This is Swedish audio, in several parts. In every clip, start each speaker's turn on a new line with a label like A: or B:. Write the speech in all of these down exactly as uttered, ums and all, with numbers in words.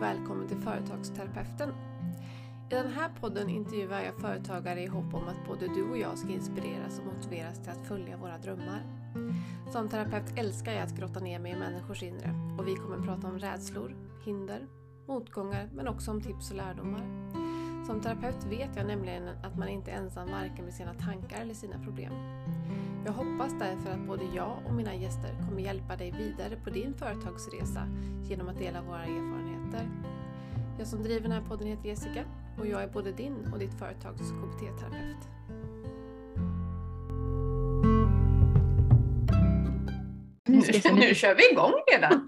A: och välkommen till Företagsterapeuten. I den här podden intervjuar jag företagare i hopp om att både du och jag ska inspireras och motiveras till att följa våra drömmar. Som terapeut älskar jag att grotta ner mig i människors inre och vi kommer att prata om rädslor, hinder, motgångar men också om tips och lärdomar. Som terapeut vet jag nämligen att man inte är ensam varken med sina tankar eller sina problem. Jag hoppas därför att både jag och mina gäster kommer hjälpa dig vidare på din företagsresa genom att dela våra erfarenheter. Jag som driver den här podden heter Jessica och jag är både din och ditt företags K B T-terapeut. Nu, nu kör vi igång redan!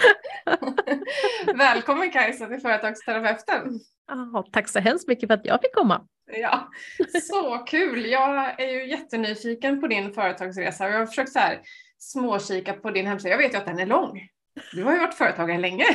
A: Välkommen Kajsa till Företagsterapeuten!
B: Oh, tack så hemskt mycket för att jag fick komma.
A: Ja, så kul. Jag är ju jättenyfiken på din företagsresa och jag har försökt så här småkika på din hemsida. Jag vet ju att den är lång. Du har ju varit företagare länge.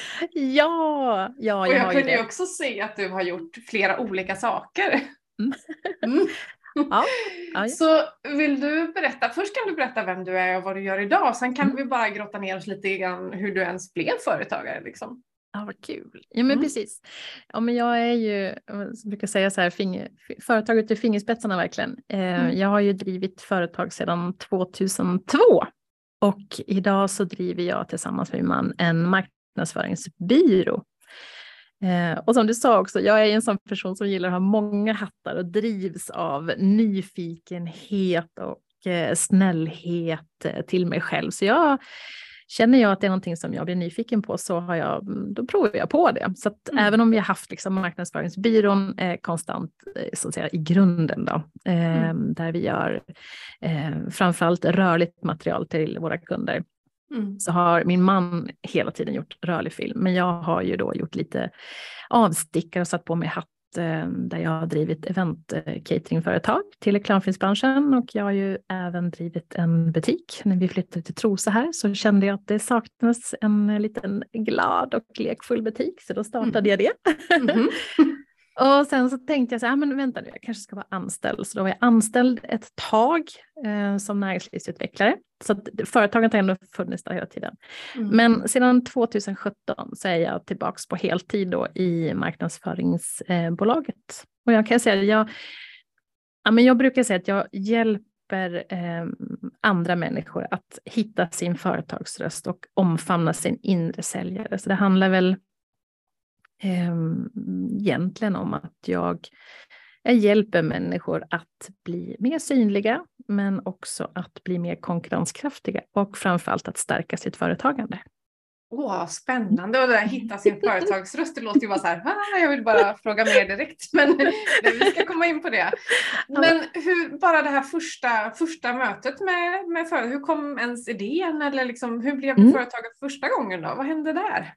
B: Ja, ja
A: och
B: jag,
A: jag
B: har
A: kunde
B: ju
A: ju också se att du har gjort flera olika saker.
B: Mm.
A: Mm.
B: Ja, ja.
A: Så vill du berätta, först kan du berätta vem du är och vad du gör idag. Sen kan
B: Mm.
A: vi bara grotta ner oss lite grann hur du ens blev företagare liksom.
B: Ja, vad kul. Ja, men
A: Mm.
B: precis. Ja, men jag är ju, jag brukar säga så här, finger, företaget i fingerspetsarna verkligen. Eh,
A: Mm.
B: Jag har ju drivit företag sedan tvåtusentvå. Och idag så driver jag tillsammans med min man en marknadsföringsbyrå. Eh, och som du sa också, jag är en sån person som gillar att ha många hattar och drivs av nyfikenhet och eh, snällhet eh, till mig själv. Så jag känner jag att det är någonting som jag blir nyfiken på så har jag, då provar jag på det. Så att mm. även om vi har haft liksom marknadsföringsbyrån eh, konstant eh, så att säga, i grunden då, eh, mm. där vi gör eh, framförallt rörligt material till våra kunder. Mm. Så har min man hela tiden gjort rörlig film. Men jag har ju då gjort lite avstickare och satt på mig hatt eh, där jag har drivit event-cateringföretag till reklamfilmsbranschen. Och jag har ju även drivit en butik. När vi flyttade till Trosa här så kände jag att det saknades en liten glad och lekfull butik. Så då startade mm. jag det. Mm-hmm. Och sen så tänkte jag så här, men vänta nu, jag kanske ska vara anställd. Så då var jag anställd ett tag eh, som näringslivsutvecklare. Så att företaget har ändå funnits där hela tiden. Mm. Men sedan tjugosjutton så är jag tillbaka på heltid då i marknadsföringsbolaget. Och jag kan säga att jag, ja, men jag brukar säga att jag hjälper eh, andra människor att hitta sin företagsröst och omfamna sin inre säljare. Så det handlar väl egentligen om att jag, jag hjälper människor att bli mer synliga men också att bli mer konkurrenskraftiga och framförallt att stärka sitt företagande.
A: Åh, oh, spännande. Och det där hitta sin företagsröst, det låter ju bara så här, ah, jag vill bara fråga mer direkt, men vi ska komma in på det. Men hur, bara det här första, första mötet med, med företag, hur kom ens idén eller liksom, hur blev mm. företaget första gången då? Vad hände där?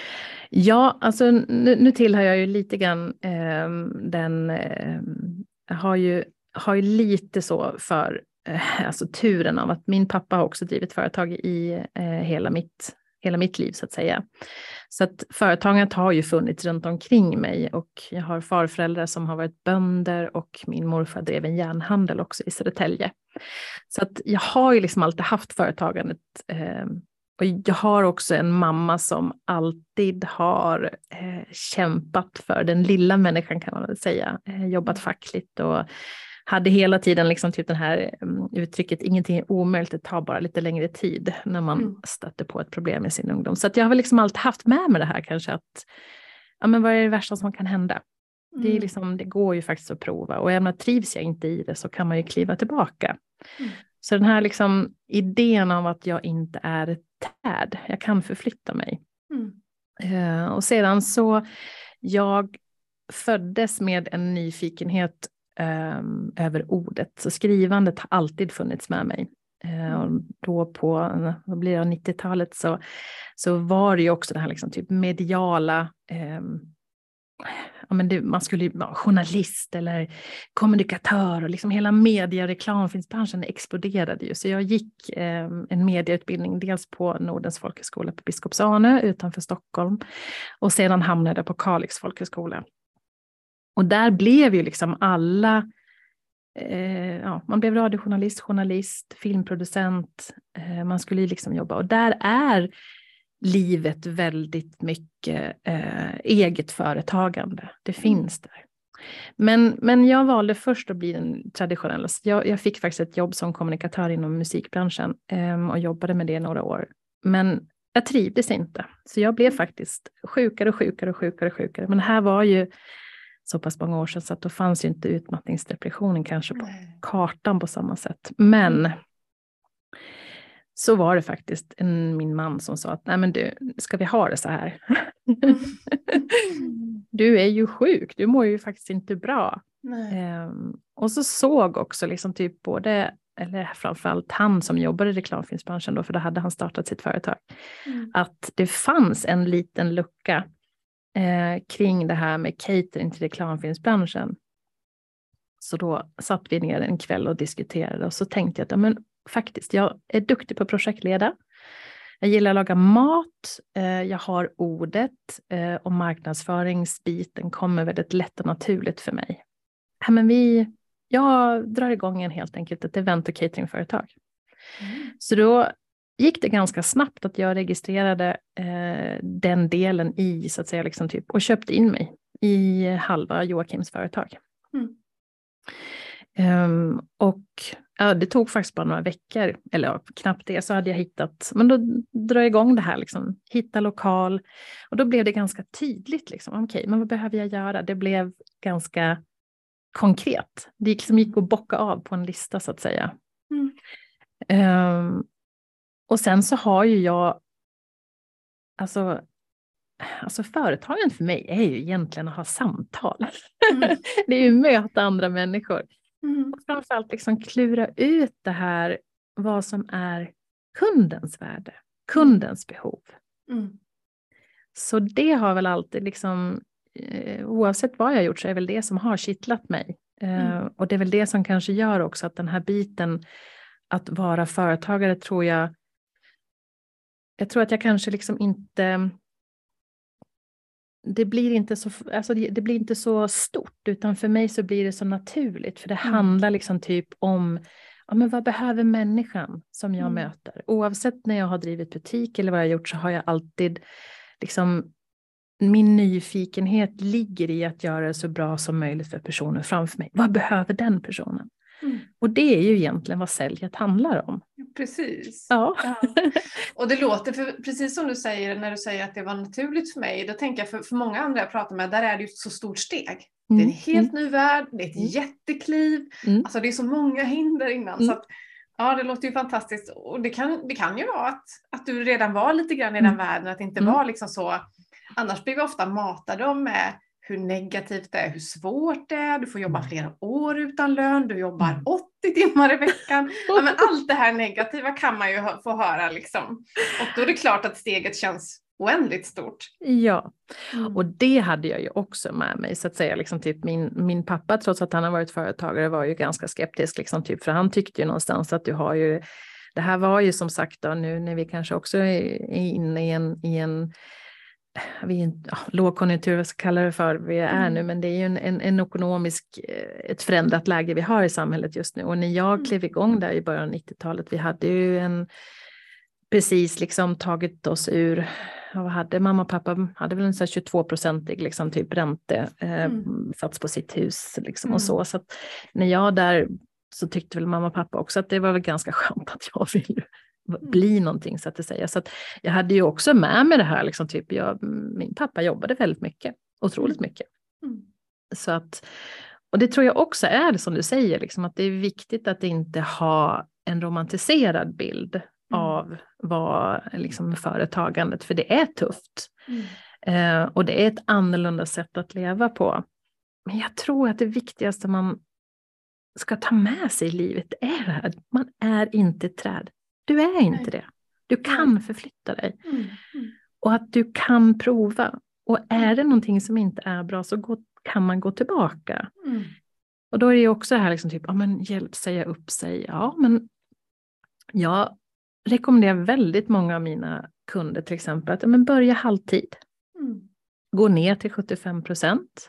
B: Ja, alltså nu, nu tillhör jag ju lite grann eh, den, eh, har ju, har ju lite så för eh, alltså turen av att min pappa har också drivit företag i eh, hela, mitt, hela mitt liv så att säga. Så att företaget har ju funnits runt omkring mig och jag har farföräldrar som har varit bönder och min morfar drev en järnhandel också i Södertälje. Så att jag har ju liksom alltid haft företagandet eh, och jag har också en mamma som alltid har eh, kämpat för den lilla människan kan man väl säga. Eh, jobbat fackligt och hade hela tiden liksom typ den här um, uttrycket ingenting är omöjligt, det tar bara lite längre tid när man mm. stöter på ett problem i sin ungdom. Så att jag har väl liksom alltid haft med mig det här kanske att ja, men vad är det värsta som kan hända? Mm. Det, är liksom, det går ju faktiskt att prova och även trivs jag inte i det så kan man ju kliva tillbaka. Mm. Så den här liksom idén av att jag inte är ett tärd, jag kan förflytta mig. Mm. Uh, och sedan så, jag föddes med en nyfikenhet um, över ordet. Så skrivandet har alltid funnits med mig. Uh, och då på, vad blir det, nittiotalet så, så var det ju också det här liksom typ mediala um, ja, men det, man skulle ju vara journalist eller kommunikatör och liksom hela media- och reklamfilmsbranschen exploderade ju. Så jag gick eh, en medieutbildning dels på Nordens folkhögskola på Biskopsarne utanför Stockholm och sedan hamnade jag på Kalix folkhögskola. Och där blev ju liksom alla, eh, ja, man blev radiojournalist, journalist, filmproducent, eh, man skulle ju liksom jobba och där är livet väldigt mycket eh, eget företagande. Det finns där. Men, men jag valde först att bli den traditionella. Jag, jag fick faktiskt ett jobb som kommunikatör inom musikbranschen eh, och jobbade med det några år. Men jag trivdes inte. Så jag blev faktiskt sjukare och sjukare och sjukare och sjukare. Men det här var ju så pass många år sedan så att då fanns ju inte utmattningsdepressionen kanske på kartan på samma sätt. Men så var det faktiskt en, min man som sa att nej men du, ska vi ha det så här? Du är ju sjuk, du mår ju faktiskt inte bra. Um, och så såg också liksom typ både, eller framförallt han som jobbade i reklamfilmsbranschen då, för då hade han startat sitt företag, mm. att det fanns en liten lucka eh, kring det här med catering till reklamfilmsbranschen. Så då satt vi ner en kväll och diskuterade och så tänkte jag att ja, men faktiskt, jag är duktig på projektleda. Jag gillar att laga mat. Eh, jag har ordet eh, och marknadsföringsbiten kommer väldigt lätt och naturligt för mig. Ja, men vi, jag drar igång en helt enkelt ett event- och cateringföretag. Mm. Så då gick det ganska snabbt att jag registrerade eh, den delen i så att säga liksom typ, och köpte in mig i halva Joakims företag. Mm. Um, och ja, det tog faktiskt bara några veckor, eller ja, knappt det, så hade jag hittat, men då drar jag igång det här liksom, hitta lokal, och då blev det ganska tydligt liksom, okej, okay, men vad behöver jag göra? Det blev ganska konkret, det gick, liksom, gick att bocka av på en lista så att säga. Mm. Um, och sen så har ju jag, alltså Alltså företagen för mig är ju egentligen att ha samtal. Mm. Det är ju att möta andra människor. Mm. Och framförallt liksom klura ut det här, vad som är kundens värde, kundens behov. Mm. Så det har väl alltid liksom, eh, oavsett vad jag gjort så är väl det som har kittlat mig. Eh, mm. Och det är väl det som kanske gör också att den här biten att vara företagare tror jag, jag tror att jag kanske liksom inte... Det blir inte så, alltså det, det blir inte så stort, utan för mig så blir det så naturligt. För det mm. handlar liksom typ om, ja, men vad behöver människan som jag mm. möter? Oavsett när jag har drivit butik eller vad jag har gjort så har jag alltid liksom, min nyfikenhet ligger i att göra det så bra som möjligt för personen framför mig. Vad behöver den personen? Mm. Och det är ju egentligen vad säljet handlar om.
A: Precis.
B: Ja.
A: Ja. Och det låter, för precis som du säger, när du säger att det var naturligt för mig, då tänker jag för, för många andra jag pratar med, där är det ju ett så stort steg. Mm. Det är en helt ny värld, det är ett mm. jättekliv, mm. alltså det är så många hinder innan. Mm. Så att, ja, det låter ju fantastiskt. Och det kan, det kan ju vara att, att du redan var lite grann i mm. den världen, att det inte mm. var liksom så, annars blir vi ofta matade om med hur negativt det är, hur svårt det är, du får jobba flera år utan lön, du jobbar åttio timmar i veckan. Ja, men allt det här negativa kan man ju få höra liksom. Och då är det klart att steget känns oändligt stort.
B: Ja, mm. och det hade jag ju också med mig så att säga. Liksom typ min, min pappa, trots att han har varit företagare, var ju ganska skeptisk. Liksom typ, för han tyckte ju någonstans att du har ju, det här var ju som sagt då, nu när vi kanske också är inne i en, i en vi är en ja, lågkonjunktur, vad ska kalla det för, vi är mm. nu, men det är ju en, en, en ekonomisk, ett förändrat läge vi har i samhället just nu. Och när jag mm. klev igång där i början av nittiotalet, vi hade ju en, precis liksom tagit oss ur, vad hade mamma och pappa, hade väl en så här tjugotvå-procentig liksom typ ränte, eh, mm. sats på sitt hus liksom mm. och så. Så att när jag där, så tyckte väl mamma och pappa också att det var väl ganska skönt att jag ville bli någonting så att det säger. Så att jag hade ju också med mig det här liksom typ, jag, min pappa jobbade väldigt mycket, otroligt mycket. Mm. Så att, och det tror jag också är det som du säger liksom, att det är viktigt att inte ha en romantiserad bild mm. av vad liksom företagandet, för det är tufft. Mm. Eh, och det är ett annorlunda sätt att leva på. Men jag tror att det viktigaste man ska ta med sig i livet är det här, man är inte ett träd. Du är inte det. Du kan förflytta dig. Mm. Mm. Och att du kan prova. Och är det någonting som inte är bra så gå, kan man gå tillbaka. Mm. Och då är det också här liksom typ, ja men hjälp säga upp sig. Ja, men jag rekommenderar väldigt många av mina kunder till exempel att ja, men börja halvtid. Mm. Gå ner till sjuttiofem procent.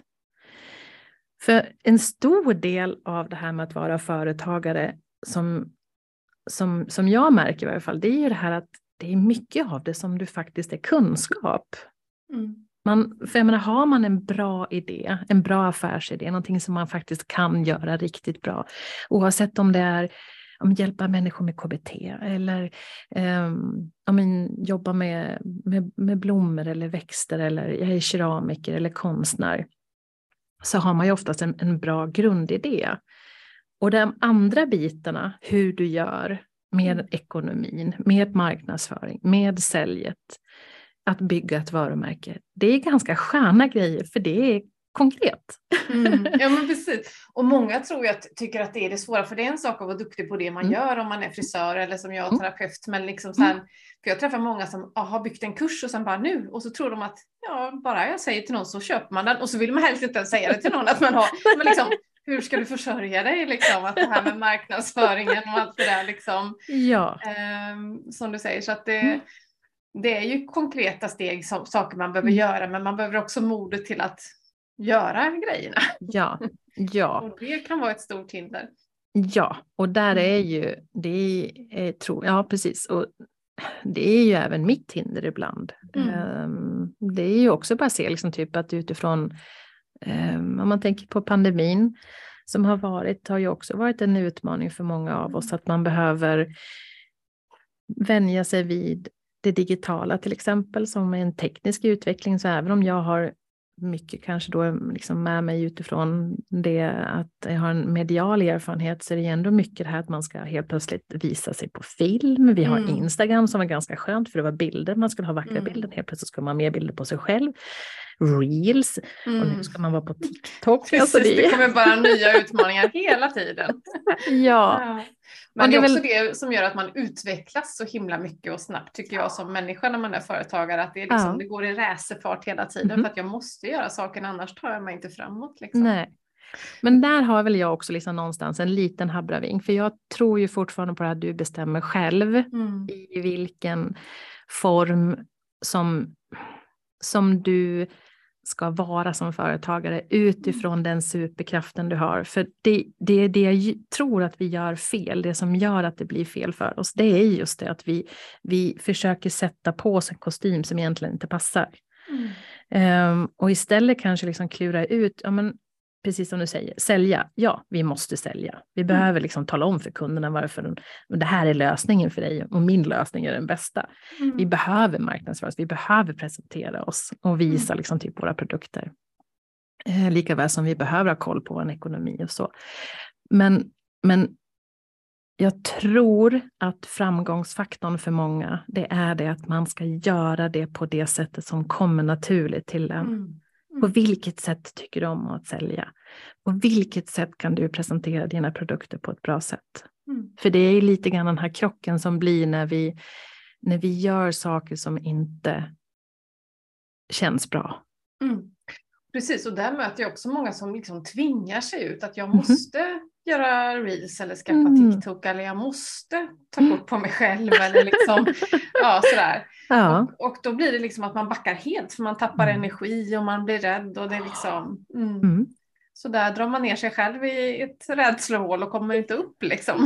B: För en stor del av det här med att vara företagare som Som, som jag märker i varje fall, det är ju det här att det är mycket av det som du faktiskt är kunskap.
A: Mm.
B: Man, för jag menar, har man en bra idé, en bra affärsidé, någonting som man faktiskt kan göra riktigt bra, oavsett om det är om hjälpa människor med K B T eller um, om man jobbar med, med, med blommor eller växter eller jag är keramiker eller konstnär, så har man ju oftast en, en bra grundidé. Och de andra bitarna, hur du gör med ekonomin, med marknadsföring, med säljet, att bygga ett varumärke, det är ganska sköna grejer för det är konkret.
A: Mm. Ja men precis. Och många tror jag tycker att det är det svåra, för det är en sak att vara duktig på det man
B: Mm.
A: gör om man är frisör eller som jag
B: Mm.
A: terapeut, men liksom sen, för jag träffar många som ah, har byggt en kurs och sen bara nu, och så tror de att ja, bara jag säger till någon så köper man den, och så vill man helst inte ens säga det till någon att man har, men liksom hur ska du försörja dig liksom, att det här med marknadsföringen och allt det där liksom,
B: Ja.
A: um, som du säger, så att det
B: Mm.
A: det är ju konkreta steg, som, saker man behöver
B: Mm.
A: göra, men man behöver också modet till att göra grejerna.
B: Ja, ja.
A: Och det kan vara ett stort hinder.
B: Ja, och där är ju, det är, tror ja precis, och det är ju även mitt hinder ibland.
A: Mm.
B: Um, det är ju också bara att se liksom typ att utifrån, um, om man tänker på pandemin som har varit, har ju också varit en utmaning för många av oss, att man behöver vänja sig vid det digitala till exempel, som är en teknisk utveckling. Så även om jag har mycket kanske då liksom med mig utifrån det att jag har en medial erfarenhet, så är det ändå mycket det här att man ska helt plötsligt visa sig på film. Vi har
A: Mm.
B: Instagram som var ganska skönt för det var bilder, man skulle ha vackra
A: Mm.
B: bilder, helt plötsligt ska man ha mer bilder på sig själv. Reels,
A: Mm.
B: och nu ska man vara på TikTok.
A: Precis,
B: alltså det...
A: det kommer bara nya utmaningar hela tiden.
B: Ja.
A: Ja. Men det är
B: det är
A: också
B: väl...
A: det som gör att man utvecklas så himla mycket och snabbt, tycker jag som människa när man är företagare, att det, är liksom,
B: Ja.
A: det går i racerfart hela tiden,
B: Mm.
A: för att jag måste göra saker, annars tar jag mig inte framåt. Liksom.
B: Nej. Men där har väl jag också liksom någonstans en liten habraving, för jag tror ju fortfarande på det att du bestämmer själv
A: Mm.
B: i vilken form som, som du ska vara som företagare utifrån mm. den superkraften du har. För det, det är det jag tror att vi gör fel, det som gör att det blir fel för oss, det är just det att vi, vi försöker sätta på oss en kostym som egentligen inte passar. Mm. Um, och istället kanske liksom klura ut, ja men precis som du säger, sälja. Ja, vi måste sälja. Vi mm. behöver liksom tala om för kunderna varför det här är lösningen för dig och min lösning är den bästa. Mm. Vi behöver marknadsföra oss, vi behöver presentera oss och visa mm. liksom typ våra produkter. Eh, lika väl som vi behöver ha koll på vår ekonomi och så. Men, men jag tror att framgångsfaktorn för många, det är det att man ska göra det på det sättet som kommer naturligt till en. Mm. Mm. På vilket sätt tycker du om att sälja? På vilket sätt kan du presentera dina produkter på ett bra sätt? Mm. För det är lite grann den här krocken som blir när vi, när vi gör saker som inte känns bra.
A: Mm. Precis, och där möter jag också många som liksom tvingar sig ut, att jag måste mm. göra reels eller skaffa mm. TikTok, eller jag måste ta kort på mig själv eller liksom, ja sådär. Ja. Och, och då blir det liksom att man backar helt, för man tappar mm. energi och man blir rädd och det är liksom, mm. Mm. så där drar man ner sig själv i ett rädslehål och kommer inte upp liksom.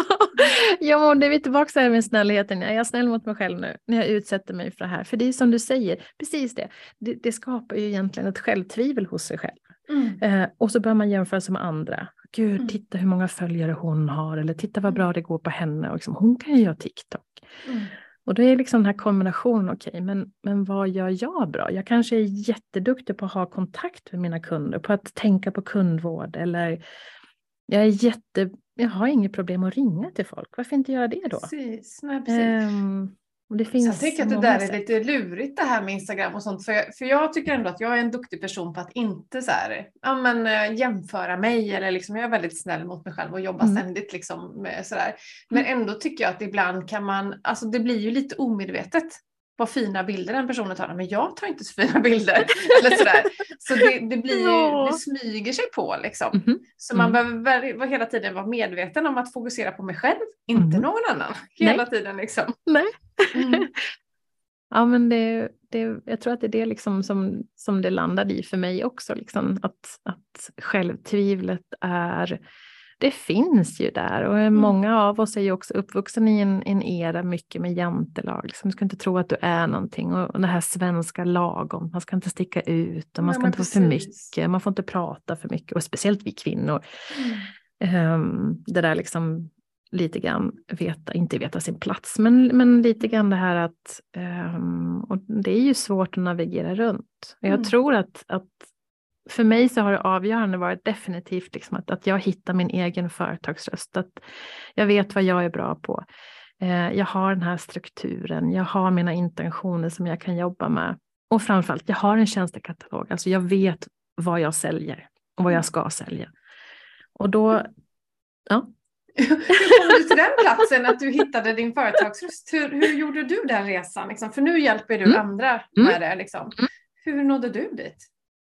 B: Ja, det är vi tillbaka här med snällheten. Jag är snäll mot mig själv nu när jag utsätter mig för det här. För det är som du säger, precis det. Det, det skapar ju egentligen ett självtvivel hos sig själv. Mm. Eh, och så börjar man jämföra sig med andra. Gud, mm. titta hur många följare hon har. Eller titta vad bra det går på henne. Och liksom, hon kan ju göra TikTok. Mm. Och då är liksom den här kombinationen, okej, okay, men, men vad gör jag bra? Jag kanske är jätteduktig på att ha kontakt med mina kunder. På att tänka på kundvård. Eller jag är jätte... Jag har inget problem att ringa till folk. Varför inte göra det då?
A: Precis, nej, precis.
B: Um, och det finns
A: jag tycker att det där är lite lurigt det här med Instagram och sånt. För jag, för jag tycker ändå att jag är en duktig person på att inte så här, ja, men, jämföra mig. Eller liksom, jag är väldigt snäll mot mig själv och jobbar mm. ständigt. Liksom, med sådär. Men ändå tycker jag att ibland kan man, alltså det blir ju lite omedvetet. Vad fina bilder den personen tar. Men jag tar inte så fina bilder. Eller sådär. Så det, det blir ju, det smyger sig på liksom. Mm-hmm. Så man mm. behöver hela tiden vara medveten om att fokusera på mig själv. Inte mm. någon annan. Hela Nej. tiden liksom.
B: Nej. Mm. Ja, men det, det, jag tror att det är det liksom som, som det landade i för mig också. Liksom. Att, att självtvivlet är det finns ju där. Och
A: Mm.
B: många av oss är ju också uppvuxen i en, en era mycket med jantelag. Liksom, du ska inte tro att du är någonting. Och, och det här svenska lagom. Man ska inte sticka ut och man
A: Ja,
B: ska
A: men
B: inte få för
A: precis.
B: mycket. Man får inte prata för mycket. Och speciellt vi kvinnor.
A: Mm.
B: Um, det där liksom lite grann veta, inte veta sin plats. Men, men lite grann det här att um, och det är ju svårt att navigera runt. Och jag
A: Mm.
B: tror att, att för mig så har det avgörande varit definitivt liksom att, att jag hittar min egen företagsröst. Att jag vet vad jag är bra på. Eh, jag har den här strukturen. Jag har mina intentioner som jag kan jobba med. Och framförallt, jag har en tjänstekatalog. Alltså jag vet vad jag säljer och vad jag ska sälja. Och då, ja.
A: Hur kom du till den platsen att du hittade din företagsröst? Hur, hur gjorde du den resan? Liksom? För nu hjälper du
B: Mm.
A: andra
B: Mm.
A: med det. Liksom. Hur nådde du dit?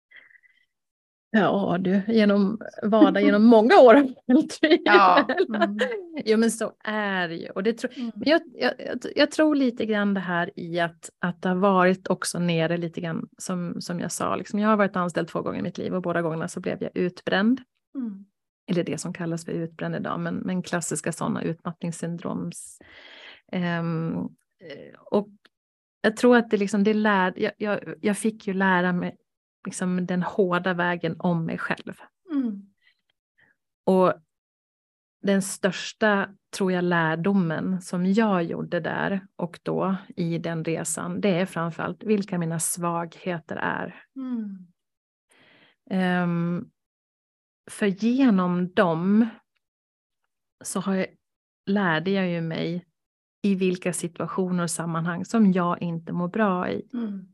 B: Ja du, genom vardag, genom många år.
A: Ja. Mm.
B: Jo men så är det ju. Och det tro,
A: Mm.
B: men jag, jag, jag, jag tror lite grann det här i att, att det har varit också nere lite grann som, som jag sa. Liksom, jag har varit anställd två gånger i mitt liv och båda gångerna så blev jag utbränd.
A: Mm.
B: Eller det som kallas för utbränd idag, men, men klassiska sådana utmattningssyndroms. Um, och jag tror att det liksom, det lär, jag, jag, jag fick ju lära mig liksom den hårda vägen om mig själv.
A: Mm.
B: Och den största, tror jag, lärdomen som jag gjorde där och då i den resan, det är framförallt vilka mina svagheter är.
A: Mm.
B: Um, för genom dem så har jag, lärde jag ju mig i vilka situationer och sammanhang som jag inte mår bra i.
A: Mm.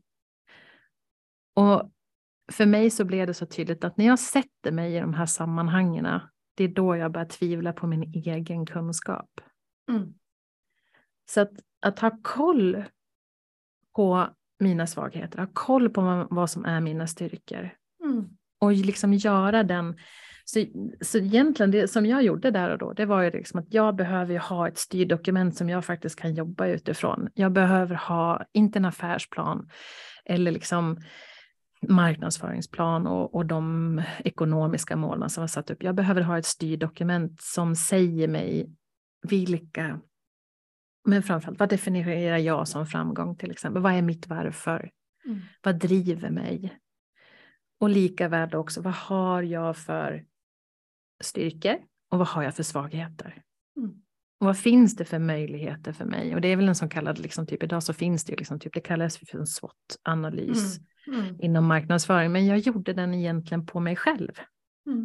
B: Och för mig så blev det så tydligt att när jag sätter mig i de här sammanhangen, det är då jag börjar tvivla på min egen kunskap.
A: Mm.
B: Så att, att ha koll på mina svagheter, ha koll på vad som är mina styrkor.
A: Mm.
B: Och liksom göra den. Så, så egentligen det som jag gjorde där och då, det var ju liksom att jag behöver ha ett styrdokument som jag faktiskt kan jobba utifrån. Jag behöver ha, inte en affärsplan eller liksom marknadsföringsplan och, och de ekonomiska målen som var satt upp. Jag behöver ha ett styrdokument som säger mig vilka, men framförallt vad definierar jag som framgång till exempel? Vad är mitt varför?
A: Mm.
B: Vad driver mig? Och lika väl också, vad har jag för styrkor och vad har jag för svagheter?
A: Mm.
B: Och vad finns det för möjligheter för mig? Och det är väl en som kallad, liksom, typ idag så finns det ju liksom, typ, det kallas för en SWOT-analys
A: Mm. Mm.
B: inom marknadsföring. Men jag gjorde den egentligen på mig själv.
A: Mm.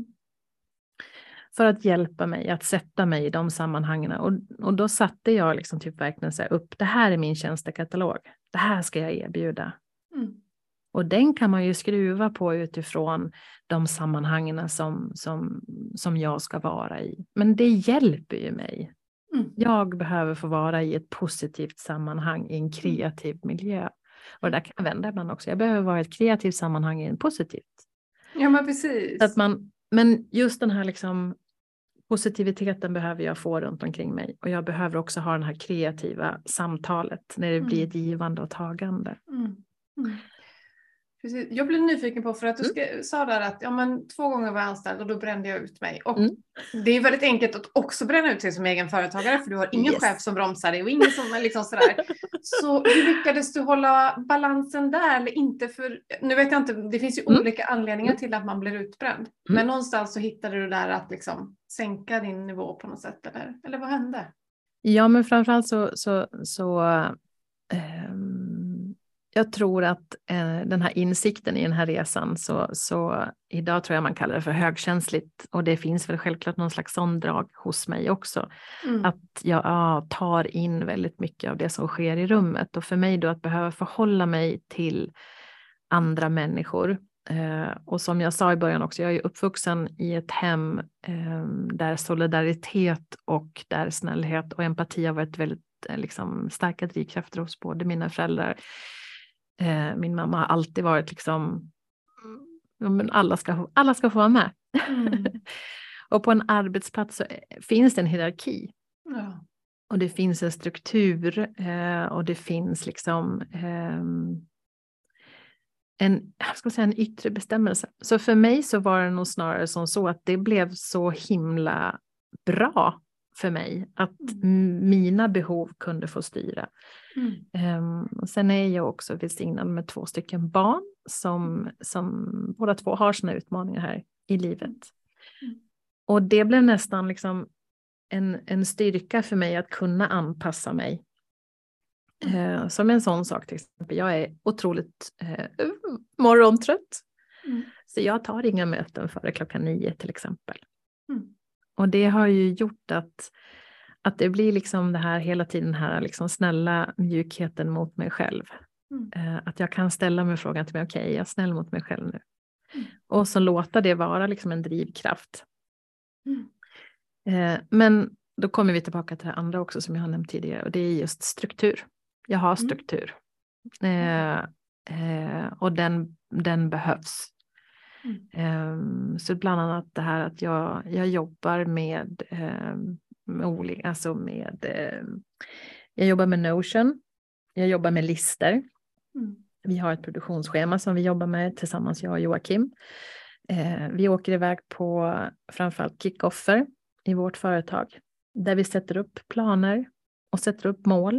B: För att hjälpa mig att sätta mig i de sammanhangen. Och, och då satte jag liksom typ verkligen så här upp, det här är min tjänstekatalog. Det här ska jag erbjuda.
A: Mm.
B: Och den kan man ju skruva på utifrån de sammanhangen som, som, som jag ska vara i. Men det hjälper ju mig.
A: Mm.
B: Jag behöver få vara i ett positivt sammanhang i en kreativ miljö. Och där kan jag vända ibland också. Jag behöver vara i ett kreativt sammanhang i en positivt.
A: Ja men precis.
B: Så att man, men just den här liksom positiviteten behöver jag få runt omkring mig. Och jag behöver också ha den här kreativa samtalet när det
A: Mm.
B: blir ett givande och tagande.
A: Mm. Mm. Precis. Jag blev nyfiken på för att du ska, mm. sa där att ja, men, två gånger var jag anställd och då brände jag ut mig. Och mm. det är väldigt enkelt att också bränna ut sig som egen företagare för du har ingen yes. chef som bromsar dig och ingen som är liksom sådär. Så hur lyckades du hålla balansen där eller inte? För nu vet jag inte, det finns ju mm. olika anledningar till att man blir utbränd. Mm. Men någonstans så hittade du där att liksom sänka din nivå på något sätt eller, eller vad hände?
B: Ja men framförallt så, så, så ähm... jag tror att eh, den här insikten i den här resan så, så idag tror jag man kallar det för högkänsligt och det finns väl självklart någon slags såndrag hos mig också. Mm. Att jag ja, tar in väldigt mycket av det som sker i rummet och för mig då att behöva förhålla mig till andra människor. Eh, och som jag sa i början också, jag är uppvuxen i ett hem eh, där solidaritet och där snällhet och empati har varit väldigt eh, liksom, starka drivkrafter hos både mina föräldrar. Min mamma har alltid varit liksom, alla ska, alla ska få vara med. Mm. Och på en arbetsplats så finns det en hierarki. Ja. Och det finns en struktur och det finns liksom en, jag ska säga en yttre bestämmelse. Så för mig så var det nog snarare som så att det blev så himla bra för mig att mm. mina behov kunde få styra. Mm. Um, sen är jag också välsignad med två stycken barn som, som båda två har sina utmaningar här i livet. Mm. Och det blev nästan liksom en, en styrka för mig att kunna anpassa mig. Mm. Uh, som en sån sak till exempel. Jag är otroligt uh, morgontrött. Mm. Så jag tar inga möten före klockan nio till exempel. Mm. Och det har ju gjort att, att det blir liksom det här hela tiden här liksom snälla mjukheten mot mig själv. Mm. Uh, att jag kan ställa mig frågan till mig, okej, okay, jag är snäll mot mig själv nu. Mm. Och så låta det vara liksom en drivkraft. Mm. Uh, men då kommer vi tillbaka till det andra också som jag har nämnt tidigare. Och det är just struktur. Jag har struktur. Mm. Uh, uh, och den, den behövs. Mm. Um, så bland annat det här att jag, jag jobbar med, um, med olika, alltså med, um, jag jobbar med Notion, jag jobbar med lister. Mm. Vi har ett produktionsschema som vi jobbar med tillsammans, jag och Joakim. Uh, vi åker iväg på framförallt kickoffer i vårt företag, där vi sätter upp planer och sätter upp mål.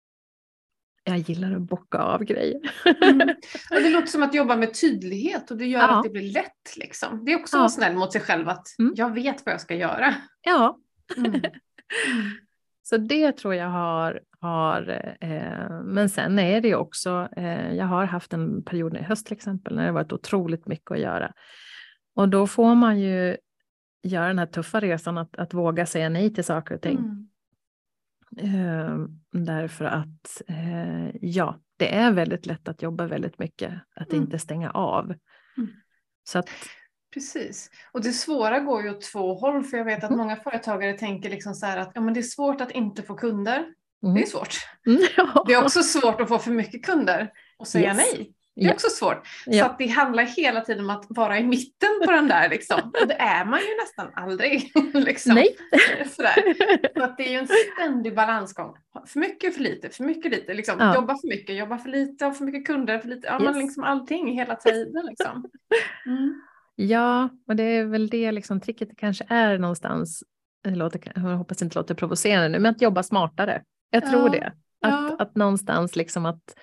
B: Jag gillar att bocka av grejer.
A: Mm. Och det låter som att jobba med tydlighet och det gör ja. Att det blir lätt. Liksom. Det är också ja. Snäll mot sig själv att mm. jag vet vad jag ska göra.
B: Ja. Mm. Så det tror jag har... har eh, men sen är det ju också... Eh, jag har haft en period i höst till exempel när det varit otroligt mycket att göra. Och då får man ju göra den här tuffa resan att, att våga säga nej till saker och ting. Mm. Uh, därför att uh, ja, det är väldigt lätt att jobba väldigt mycket, att mm. inte stänga av. Mm. Så att...
A: Precis, och det svåra går ju åt två håll, för jag vet att mm. många företagare tänker liksom så här att ja, men det är svårt att inte få kunder. Mm. Det är svårt. Mm, ja. Det är också svårt att få för mycket kunder och säga yes. nej. Det är ja. Också svårt. Ja. Så att det handlar hela tiden om att vara i mitten på den där. Liksom. Och det är man ju nästan aldrig. Liksom.
B: Nej.
A: Sådär. Så att det är ju en ständig balansgång. För mycket, för lite, för mycket, lite. Liksom. Ja. Jobba för mycket, jobba för lite och för mycket kunder, för lite. Ja, yes. Man liksom allting hela tiden. Liksom. Mm.
B: Ja, och det är väl det liksom, tricket kanske är någonstans. Jag, låter, jag hoppas inte låter provocerande nu, men att jobba smartare. Jag tror ja. Det. Att, ja. Att någonstans liksom att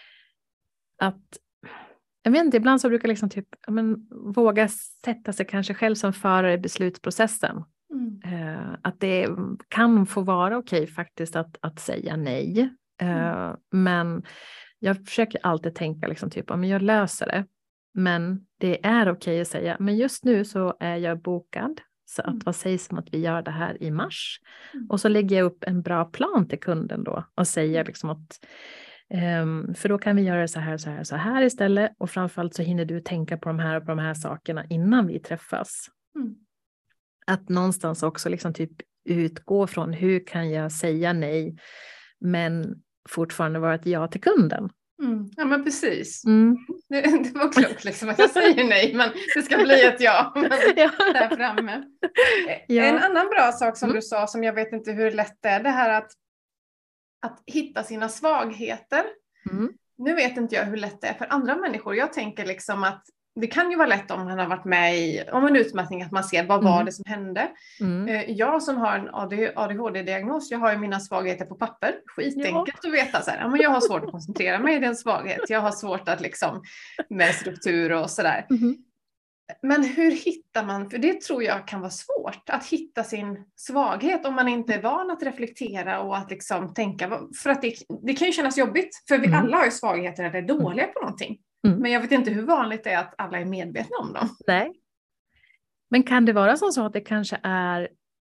B: att, jag vet inte, ibland så brukar liksom typ, men, våga sätta sig kanske själv som förare i beslutsprocessen. Mm. Uh, att det kan få vara okej faktiskt att, att säga nej. Uh, mm. Men jag försöker alltid tänka liksom typ, men jag löser det. Men det är okej att säga, men just nu så är jag bokad. Så att mm. vad sägs om att vi gör det här i mars? Mm. Och så lägger jag upp en bra plan till kunden då och säger liksom att Um, för då kan vi göra så här, så här, så här istället. Och framförallt så hinner du tänka på de här och på de här sakerna innan vi träffas. Mm. Att någonstans också liksom typ utgå från hur kan jag säga nej men fortfarande vara ett ja till kunden.
A: Mm. Ja men precis. Mm. Det, det var klokt liksom att jag säger nej men det ska bli ett ja. Men ja. Där framme. Ja. En annan bra sak som mm. du sa som jag vet inte hur lätt det är. Det här att Att hitta sina svagheter. Mm. Nu vet inte jag hur lätt det är för andra människor. Jag tänker liksom att det kan ju vara lätt om man har varit med i om en utmattning att man ser vad mm. var det som hände. Mm. Jag som har en A D H D-diagnos, jag har ju mina svagheter på papper. Skitenkelt ja. Att veta så här. Ja, men jag har svårt att koncentrera mig, det är en svaghet. Jag har svårt att liksom med struktur och sådär. Mm. Men hur hittar man, för det tror jag kan vara svårt, att hitta sin svaghet om man inte är van att reflektera och att liksom tänka, för att det, det kan ju kännas jobbigt, för vi mm. alla har ju svagheter eller är dåliga på någonting. Mm. Men jag vet inte hur vanligt det är att alla är medvetna om dem.
B: Nej. Men kan det vara så att det kanske är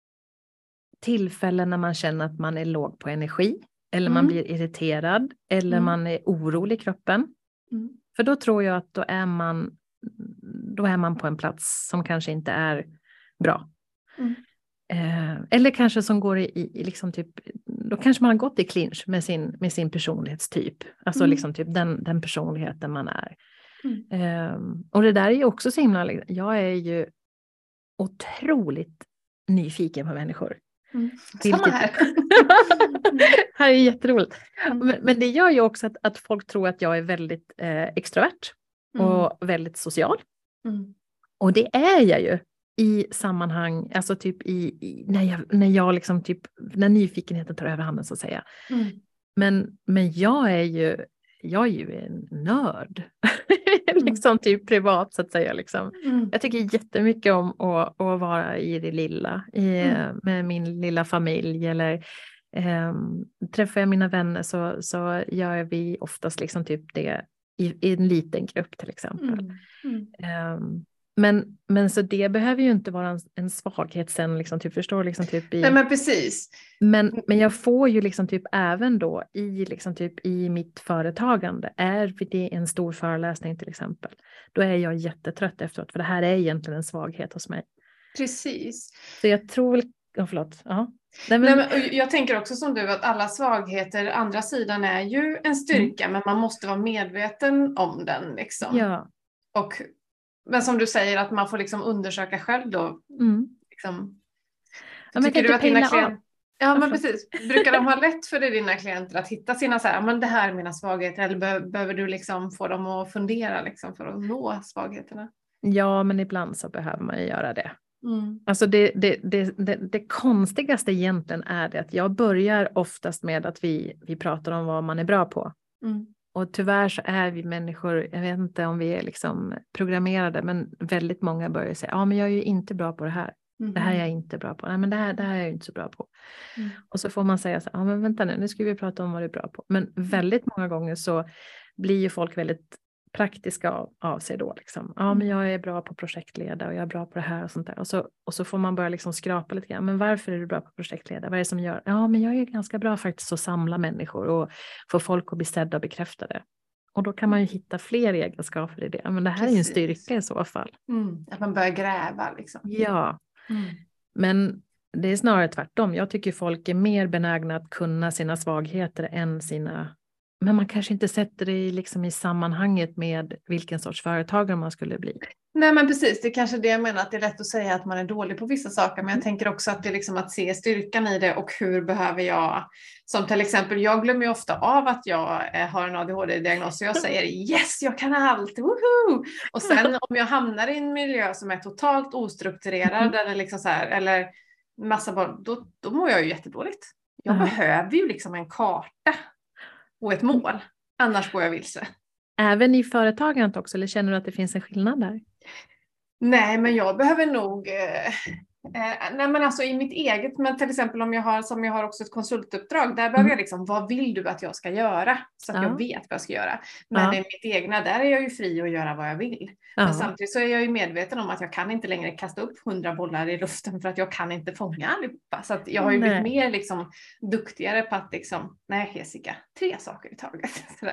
B: tillfällen när man känner att man är låg på energi, eller mm. man blir irriterad, eller mm. man är orolig i kroppen? Mm. För då tror jag att då är man då är man på en plats som kanske inte är bra. Mm. Eh, eller kanske som går i, i liksom typ, då kanske man har gått i clinch med sin, med sin personlighetstyp. Alltså mm. liksom typ den, den personligheten man är. Mm. Eh, och det där är ju också så himla, jag är ju otroligt nyfiken på människor.
A: Mm. Vilket, samma här.
B: här är jätteroligt. Mm. Men, men det gör ju också att, att folk tror att jag är väldigt eh, extrovert. Mm. Och väldigt social. Mm. Och det är jag ju. i sammanhang, alltså typ i, i när jag, när jag liksom typ, när nyfikenheten tar över handen så att säga.
A: Mm.
B: Men, men jag är ju, jag är ju en nörd.
A: Mm.
B: liksom typ privat så att säga liksom.
A: Mm.
B: Jag tycker jättemycket om att, att vara i det lilla, i,
A: Mm.
B: med min lilla familj eller Um, träffar jag mina vänner så, så gör vi oftast liksom typ det i, i en liten grupp till exempel.
A: Mm. Mm.
B: Um, men, men så det behöver ju inte vara en, en svaghet sen, liksom, typ, förstår liksom, typ i...
A: Nej, men precis.
B: Men, men jag får ju liksom typ även då i, liksom typ i mitt företagande, är det en stor föreläsning till exempel, då är jag jättetrött efteråt, för det här är egentligen en svaghet hos mig.
A: Precis.
B: Så jag tror, oh, förlåt, ja. Nej,
A: Nej,
B: men...
A: men jag tänker också som du att alla svagheter, andra sidan är ju en styrka, mm. men man måste vara medveten om den liksom.
B: Ja.
A: Och, men som du säger att man får liksom undersöka själv då.
B: Mm.
A: Liksom.
B: Ja, men
A: tycker du att dina klienter... Ja, men
B: förlåt.
A: precis. Brukar de ha lätt för det, dina klienter, att hitta sina så här, men det här är mina svagheter, eller be- behöver du liksom få dem att fundera liksom för att nå svagheterna?
B: Ja, men ibland så behöver man ju göra det.
A: Mm.
B: Alltså det, det, det, det, det konstigaste egentligen är det att jag börjar oftast med att vi, vi pratar om vad man är bra på.
A: Mm.
B: Och tyvärr så är vi människor, jag vet inte om vi är liksom programmerade, men väldigt många börjar säga, ja men jag är ju inte bra på det här. Mm. Det här är jag inte bra på. Nej, men det här, det här är jag inte så bra på. Mm. Och så får man säga så här, ja men vänta nu, nu ska vi prata om vad du är bra på. Men väldigt många gånger så blir ju folk väldigt praktiska av, av sig då. Liksom. Ja, men jag är bra på projektleda och jag är bra på det här och sånt där. Och så, och så får man börja liksom skrapa lite grann. Men varför är du bra på projektleda? Vad är det som gör? Ja, men jag är ju ganska bra faktiskt att samla människor och få folk att bli sedda och bekräftade. Och då kan man ju hitta fler egenskaper i det. Men det här Precis. Är ju en styrka i så fall.
A: Mm, att man börjar gräva liksom.
B: Ja,
A: mm.
B: men det är snarare tvärtom. Jag tycker folk är mer benägna att kunna sina svagheter än sina... Men man kanske inte sätter det i, liksom i sammanhanget med vilken sorts företagare man skulle bli.
A: Nej, men precis, det är kanske det jag menar, att det är lätt att säga att man är dålig på vissa saker, men jag tänker också att det är liksom att se styrkan i det och hur behöver jag, som till exempel, jag glömmer ju ofta av att jag har en A D H D-diagnos, så jag säger yes, jag kan allt, woho! Och sen om jag hamnar i en miljö som är totalt ostrukturerad eller liksom så här, eller massa barn, då, då mår jag ju jättedåligt. Jag mm. behöver ju liksom en karta och ett mål, annars går jag vilse.
B: Även i företagandet också, eller känner du att det finns en skillnad där?
A: Nej, men jag behöver nog, eh, eh, nej men alltså i mitt eget, men till exempel om jag har, som jag har också ett konsultuppdrag, där behöver mm. jag liksom, vad vill du att jag ska göra? Så att ja. jag vet vad jag ska göra. Men ja. i mitt egna, där är jag ju fri att göra vad jag vill. Ja. Men samtidigt så är jag ju medveten om att jag kan inte längre kasta upp hundra bollar i luften för att jag kan inte fånga allihopa. Så att jag har ju nej. blivit mer liksom duktigare på att liksom, nej Jessica, tre saker i taget.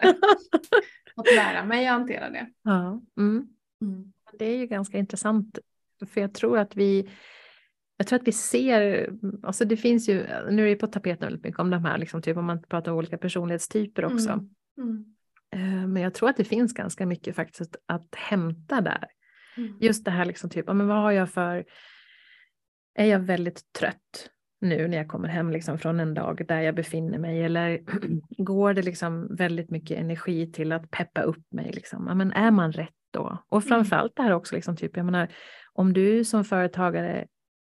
A: Och lära mig att hantera det.
B: Ja, mm. Mm. Det är ju ganska intressant, för jag tror att vi jag tror att vi ser, alltså det finns ju, nu är det på tapeten väldigt mycket om de här, liksom, typ om man pratar om olika personlighetstyper också. Mm. Mm. Men jag tror att det finns ganska mycket faktiskt att hämta där. Mm. Just det här liksom typ, men vad har jag för, är jag väldigt trött nu när jag kommer hem liksom från en dag där jag befinner mig, eller går det liksom väldigt mycket energi till att peppa upp mig liksom, men är man rätt då? Och framförallt det här också liksom typ, jag menar, om du som företagare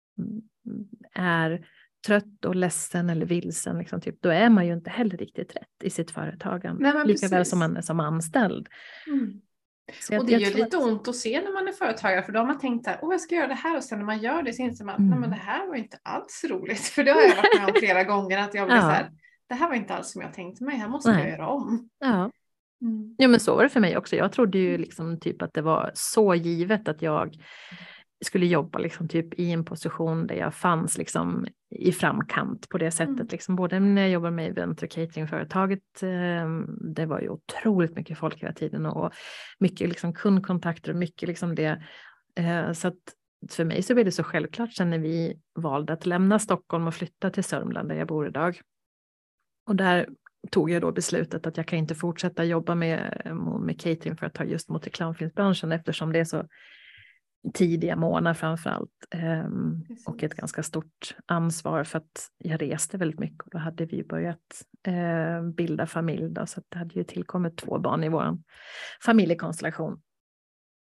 B: är trött och ledsen eller vilsen liksom typ, då är man ju inte heller riktigt rätt i sitt företagande. Nej, lika väl som man är som anställd. Mm.
A: Och det är ju lite att... ont att se när man är företagare, för då har man tänkt att åh, jag ska göra det här, och sen när man gör det så inser man att mm. nej, men det här var inte alls roligt, för det har jag varit med om flera gånger, att jag blir ja. så här, det här var inte alls som jag tänkte mig, här måste nej. jag göra om.
B: Ja. Mm. Ja, men så var det för mig också. Jag trodde ju liksom typ att det var så givet att jag skulle jobba liksom typ i en position där jag fanns liksom i framkant på det sättet. Mm. Liksom, både när jag jobbade med event och cateringföretaget, eh, det var ju otroligt mycket folk hela tiden och mycket liksom kundkontakter och mycket liksom det. Eh, så att för mig så blev det så självklart sen när vi valde att lämna Stockholm och flytta till Sörmland där jag bor idag. Och där tog jag då beslutet att jag kan inte fortsätta jobba med, med cateringföretag just mot reklamfilmsbranschen, eftersom det är så tidiga månader framförallt, um, och ett ganska stort ansvar, för att jag reste väldigt mycket, och då hade vi börjat uh, bilda familj då, så att det hade ju tillkommit två barn i vår familjekonstellation.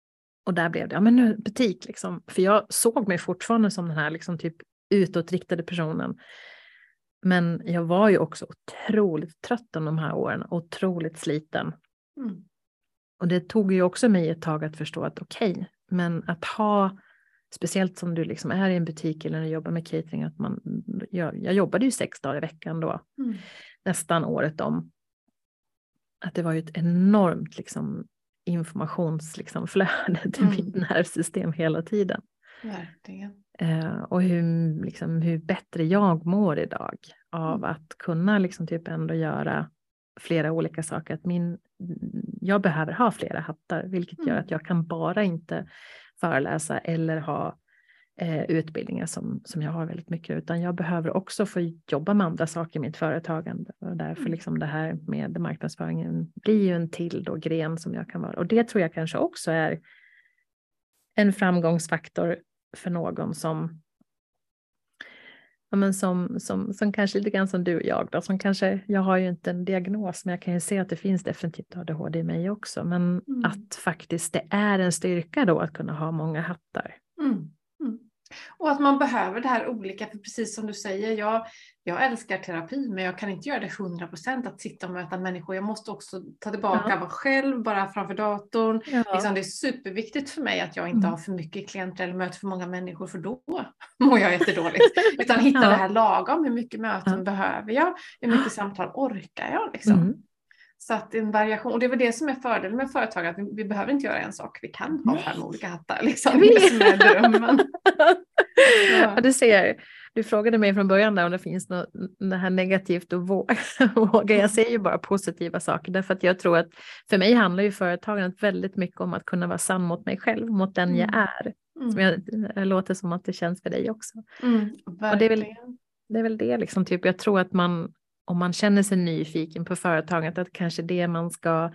B: och där blev det, ja men nu butik liksom. För jag såg mig fortfarande som den här liksom typ utåtriktade personen. Men jag var ju också otroligt trött de här åren. Otroligt sliten.
A: Mm.
B: Och det tog ju också mig ett tag att förstå att okej. Okay, men att ha, speciellt som du liksom är i en butik eller jobbar med catering. Att man, jag, jag jobbade ju sex dagar i veckan då.
A: Mm.
B: Nästan året om. Att det var ju ett enormt liksom, informationsflöde liksom, till mm. mitt nervsystem hela tiden.
A: Verkligen.
B: Eh, och hur, liksom, hur bättre jag mår idag av mm. att kunna liksom, typ ändå göra flera olika saker. Att min, jag behöver ha flera hattar, vilket mm. gör att jag kan bara inte föreläsa eller ha eh, utbildningar som, som jag har väldigt mycket. Utan jag behöver också få jobba med andra saker i mitt företagande. Och därför mm. liksom det här med marknadsföringen blir ju en till då gren som jag kan vara. Och det tror jag kanske också är en framgångsfaktor för någon som, ja men som, som, som kanske lite grann som du och jag då, som kanske, jag har ju inte en diagnos men jag kan ju se att det finns definitivt A D H D i mig också, men mm. att faktiskt det är en styrka då att kunna ha många hattar.
A: Mm. Mm. Och att man behöver det här olika, för precis som du säger, jag, jag älskar terapi men jag kan inte göra det hundra procent att sitta och möta människor. Jag måste också ta tillbaka ja. mig själv bara framför datorn. Ja. Liksom, det är superviktigt för mig att jag inte mm. har för mycket klienter eller möter för många människor, för då mår jag jättedåligt. Utan hitta ja. det här lagom, hur mycket möten ja. behöver jag, hur mycket samtal orkar jag liksom. Mm. Så att en variation, och det är väl det som är fördelen med företag, att vi, vi behöver inte göra en sak, vi kan ha fem olika hattar liksom, det är det som är drömmen. Ja.
B: Ja, du ser, du frågade mig från början där om det finns något det här negativt och våga. Jag ser ju bara positiva saker, därför att jag tror att för mig handlar ju företagandet väldigt mycket om att kunna vara sann mot mig själv, mot den mm. jag är. Mm. Som jag, det låter som att det känns för dig också.
A: Mm,
B: och det är väl det, är väl det liksom, typ, jag tror att man, om man känner sig nyfiken på företaget, att kanske det man ska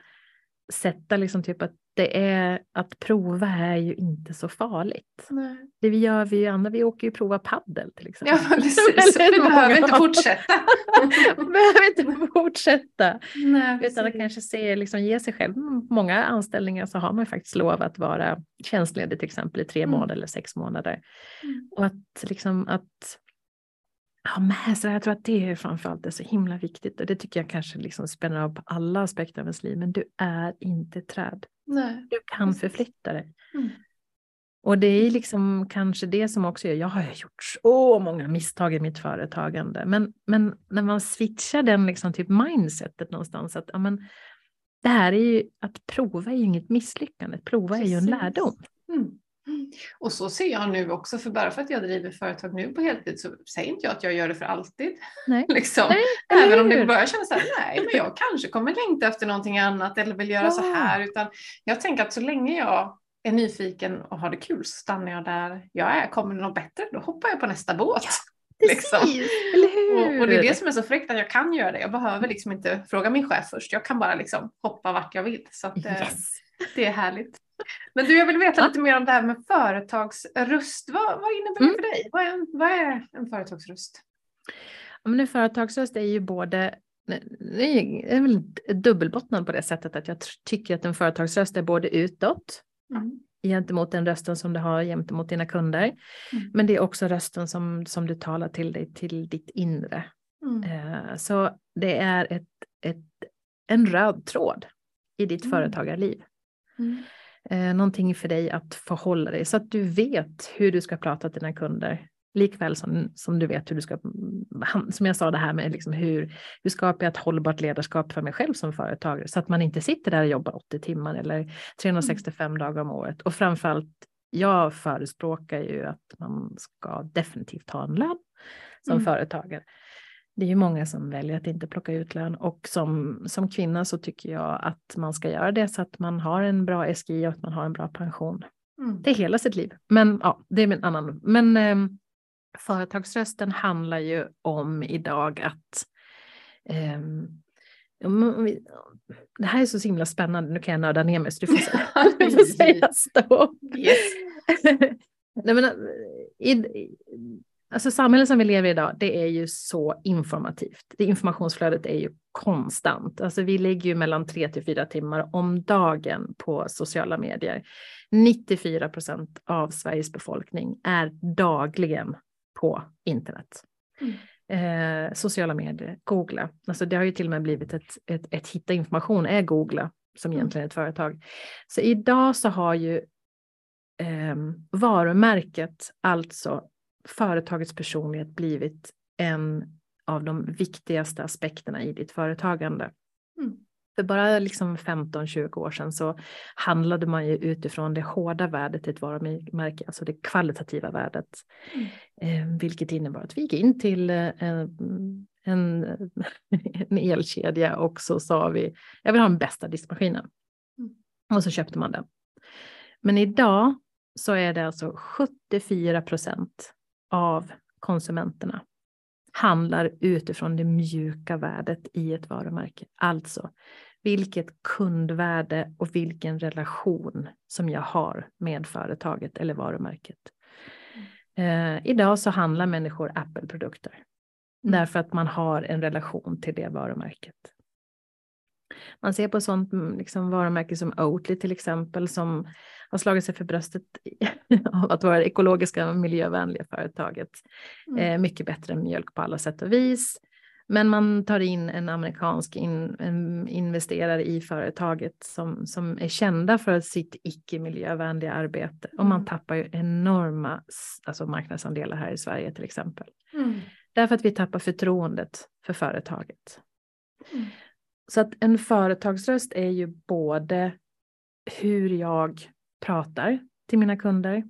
B: sätta liksom typ att det är att prova är ju inte så farligt.
A: Nej.
B: Det vi gör vi andra, vi åker ju prova paddel till exempel.
A: Ja, precis. Så vi behöver inte fortsätta.
B: behöver inte fortsätta.
A: Nej,
B: utan att kanske se, liksom, ge sig själv. Många anställningar så har man faktiskt lov att vara tjänstledig till exempel i tre mm. månader eller sex månader.
A: Mm.
B: Och att liksom att ja, men så jag tror att det är framförallt är så himla viktigt, och det tycker jag kanske liksom spänner av på alla aspekter av ens liv, men du är inte träd.
A: Nej.
B: Du kan förflytta dig.
A: Mm.
B: Och det är liksom kanske det som också gör, jag har gjort så många misstag i mitt företagande, men, men när man switchar den liksom typ mindsetet någonstans, att ja, men, det här är ju, att prova är ju inget misslyckande, prova Precis. är ju en lärdom.
A: Mm. Och så ser jag nu också, för bara för att jag driver företag nu på heltid så säger inte jag att jag gör det för alltid.
B: Nej.
A: liksom.
B: Nej,
A: Även om det börjar kännas så här, nej men jag kanske kommer längta efter någonting annat eller vill göra ja. så här. Utan jag tänker att så länge jag är nyfiken och har det kul så stannar jag där jag är. Kommer det något bättre, då hoppar jag på nästa båt.
B: Ja,
A: liksom.
B: Eller hur?
A: Och, och det är det som är så fräckt, att jag kan göra det. Jag behöver liksom inte fråga min chef först. Jag kan bara liksom hoppa vart jag vill. Så att,
B: yes.
A: det är härligt. Men du, jag vill veta ja. lite mer om det här med företagsröst. Vad, vad innebär det mm. för dig? Vad är en, vad är en företagsröst?
B: Ja, men en företagsröst är ju både, det är väl dubbelbottnad på det sättet att jag tycker att en företagsröst är både utåt
A: mm.
B: gentemot den rösten som du har gentemot dina kunder.
A: Mm.
B: Men det är också rösten som, som du talar till dig, till ditt inre.
A: Mm.
B: Uh, så det är ett, ett, en röd tråd i ditt mm. företagarliv.
A: Mm.
B: Eh, någonting för dig att förhålla dig, så att du vet hur du ska prata till dina kunder, likväl som, som du vet hur du ska, som jag sa det här med liksom hur, hur skapar jag ett hållbart ledarskap för mig själv som företagare, så att man inte sitter där och jobbar åttio timmar eller trehundrasextiofem mm. dagar om året. Och framförallt, jag förespråkar ju att man ska definitivt ha en lön som mm. företagare. Det är ju många som väljer att inte plocka ut lön, och som, som kvinna så tycker jag att man ska göra det så att man har en bra S G I och att man har en bra pension.
A: Mm.
B: Det är hela sitt liv. Men ja, det är en annan. Men eh, företagsrösten handlar ju om idag att eh, det här är så himla spännande. Nu kan jag nörda ner mig så du får säga, du får säga stopp.
A: Yes.
B: Nej, men, i, alltså samhället som vi lever i idag, det är ju så informativt. Det informationsflödet är ju konstant. Alltså vi ligger ju mellan tre till fyra timmar om dagen på sociala medier. nittiofyra procent av Sveriges befolkning är dagligen på internet. Mm. Eh, sociala medier, googla. Alltså det har ju till och med blivit ett, ett, ett hitta information är googla som egentligen är ett företag. Så idag så har ju eh, varumärket, alltså företagets personlighet, blivit en av de viktigaste aspekterna i ditt företagande. Mm. För bara liksom femton tjugo år sedan så handlade man ju utifrån det hårda värdet i ett varumärke, alltså det kvalitativa värdet. Mm. Eh, vilket innebar att vi gick in till eh, en, en elkedja och så sa vi, jag vill ha den bästa diskmaskinen. Mm. Och så köpte man den. Men idag så är det alltså sjuttiofyra procent av konsumenterna handlar utifrån det mjuka värdet i ett varumärke. Alltså vilket kundvärde och vilken relation som jag har med företaget eller varumärket. Mm. Eh, idag så handlar människor Apple-produkter. Mm. Därför att man har en relation till det varumärket. Man ser på sånt liksom varumärke som Oatly till exempel, som har slagit sig för bröstet av att vara det ekologiska miljövänliga företaget. Mm. Eh, mycket bättre än mjölk på alla sätt och vis. Men man tar in en amerikansk in, en investerare i företaget som, som är kända för sitt icke-miljövänliga arbete. Mm. Och man tappar ju enorma alltså marknadsandelar här i Sverige till exempel. Mm. Därför att vi tappar förtroendet för företaget. Mm. Så att en företagsröst är ju både hur jag pratar till mina kunder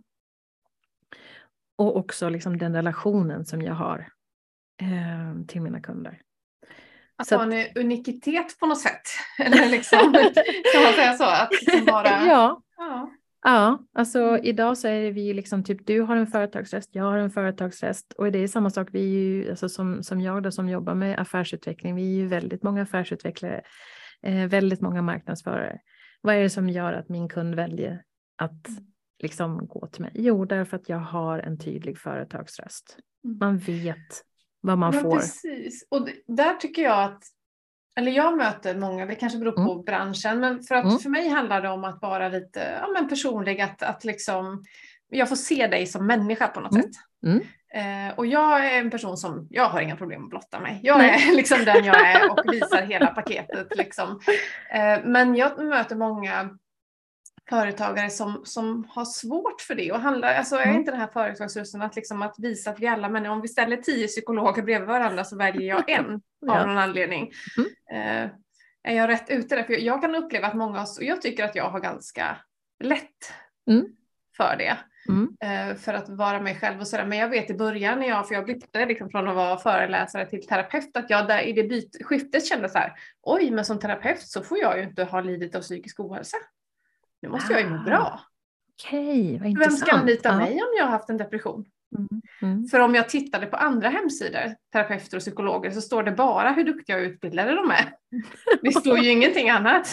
B: och också liksom den relationen som jag har eh, till mina kunder.
A: Att så ha en att, unikitet på något sätt. Eller liksom, kan man säga så? Att liksom bara,
B: ja. ja. Ja, alltså idag så är vi liksom typ, du har en företagsröst, jag har en företagsröst, och det är samma sak, vi är ju, alltså som, som jag då som jobbar med affärsutveckling, vi är ju väldigt många affärsutvecklare, eh, väldigt många marknadsförare. Vad är det som gör att min kund väljer att liksom gå till mig? Jo, därför att jag har en tydlig företagsröst. Man vet vad man
A: Men
B: får.
A: Precis, och d- där tycker jag att, eller jag möter många, det kanske beror på mm. branschen, men för att mm. för mig handlar det om att vara lite ja, men personlig, att, att liksom, jag får se dig som människa på något mm. sätt. Mm. Eh, och jag är en person som, jag har inga problem att blotta mig. Jag Nej. är liksom den jag är och visar hela paketet. Liksom. Eh, men jag möter många företagare som, som har svårt för det och handlar, alltså är inte den här företagsrösten att, liksom, att visa att vi alla, men om vi ställer tio psykologer bredvid varandra så väljer jag en ja. av någon anledning. Mm. Eh, är jag rätt ute där? För jag, jag kan uppleva att många, och jag tycker att jag har ganska lätt mm. för det. Mm. Eh, för att vara mig själv och sådär. Men jag vet i början när jag, för jag bytte liksom från att vara föreläsare till terapeut, att jag där i det byt, skiftet kände så här, oj, men som terapeut så får jag ju inte ha lidit av psykisk ohälsa. Nu måste jag ju må bra.
B: Okej, vad intressant.
A: Vem ska anlita mig om jag har haft en depression? Mm. Mm. För om jag tittade på andra hemsidor, terapeuter och psykologer, så står det bara hur duktiga och utbildade de är. Det står ju ingenting annat.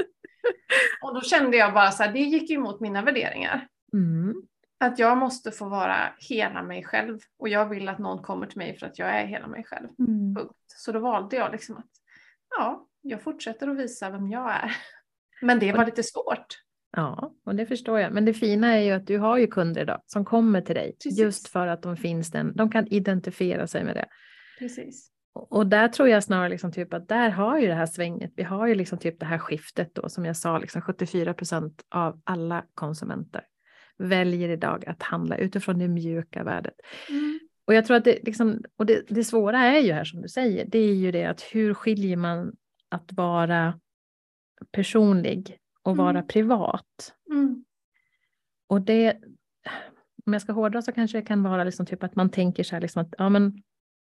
A: Och då kände jag bara så här, det gick ju emot mina värderingar. Mm. Att jag måste få vara hela mig själv. Och jag vill att någon kommer till mig för att jag är hela mig själv. Mm. Punkt. Så då valde jag liksom att ja, jag fortsätter att visa vem jag är. Men det var lite svårt.
B: Ja, och det förstår jag. Men det fina är ju att du har ju kunder idag som kommer till dig. Precis. Just för att de finns den, de kan identifiera sig med det.
A: Precis.
B: Och, och där tror jag snarare liksom typ att där har ju det här svänget. Vi har ju liksom typ det här skiftet då, som jag sa, liksom sjuttiofyra procent av alla konsumenter väljer idag att handla utifrån det mjuka värdet. Mm. Och jag tror att det liksom, och det, det svåra är ju här som du säger, det är ju det att hur skiljer man att vara personlig och vara mm. privat. Mm. Och det, om jag ska hårdra så kanske det kan vara liksom typ att man tänker så här liksom att ja men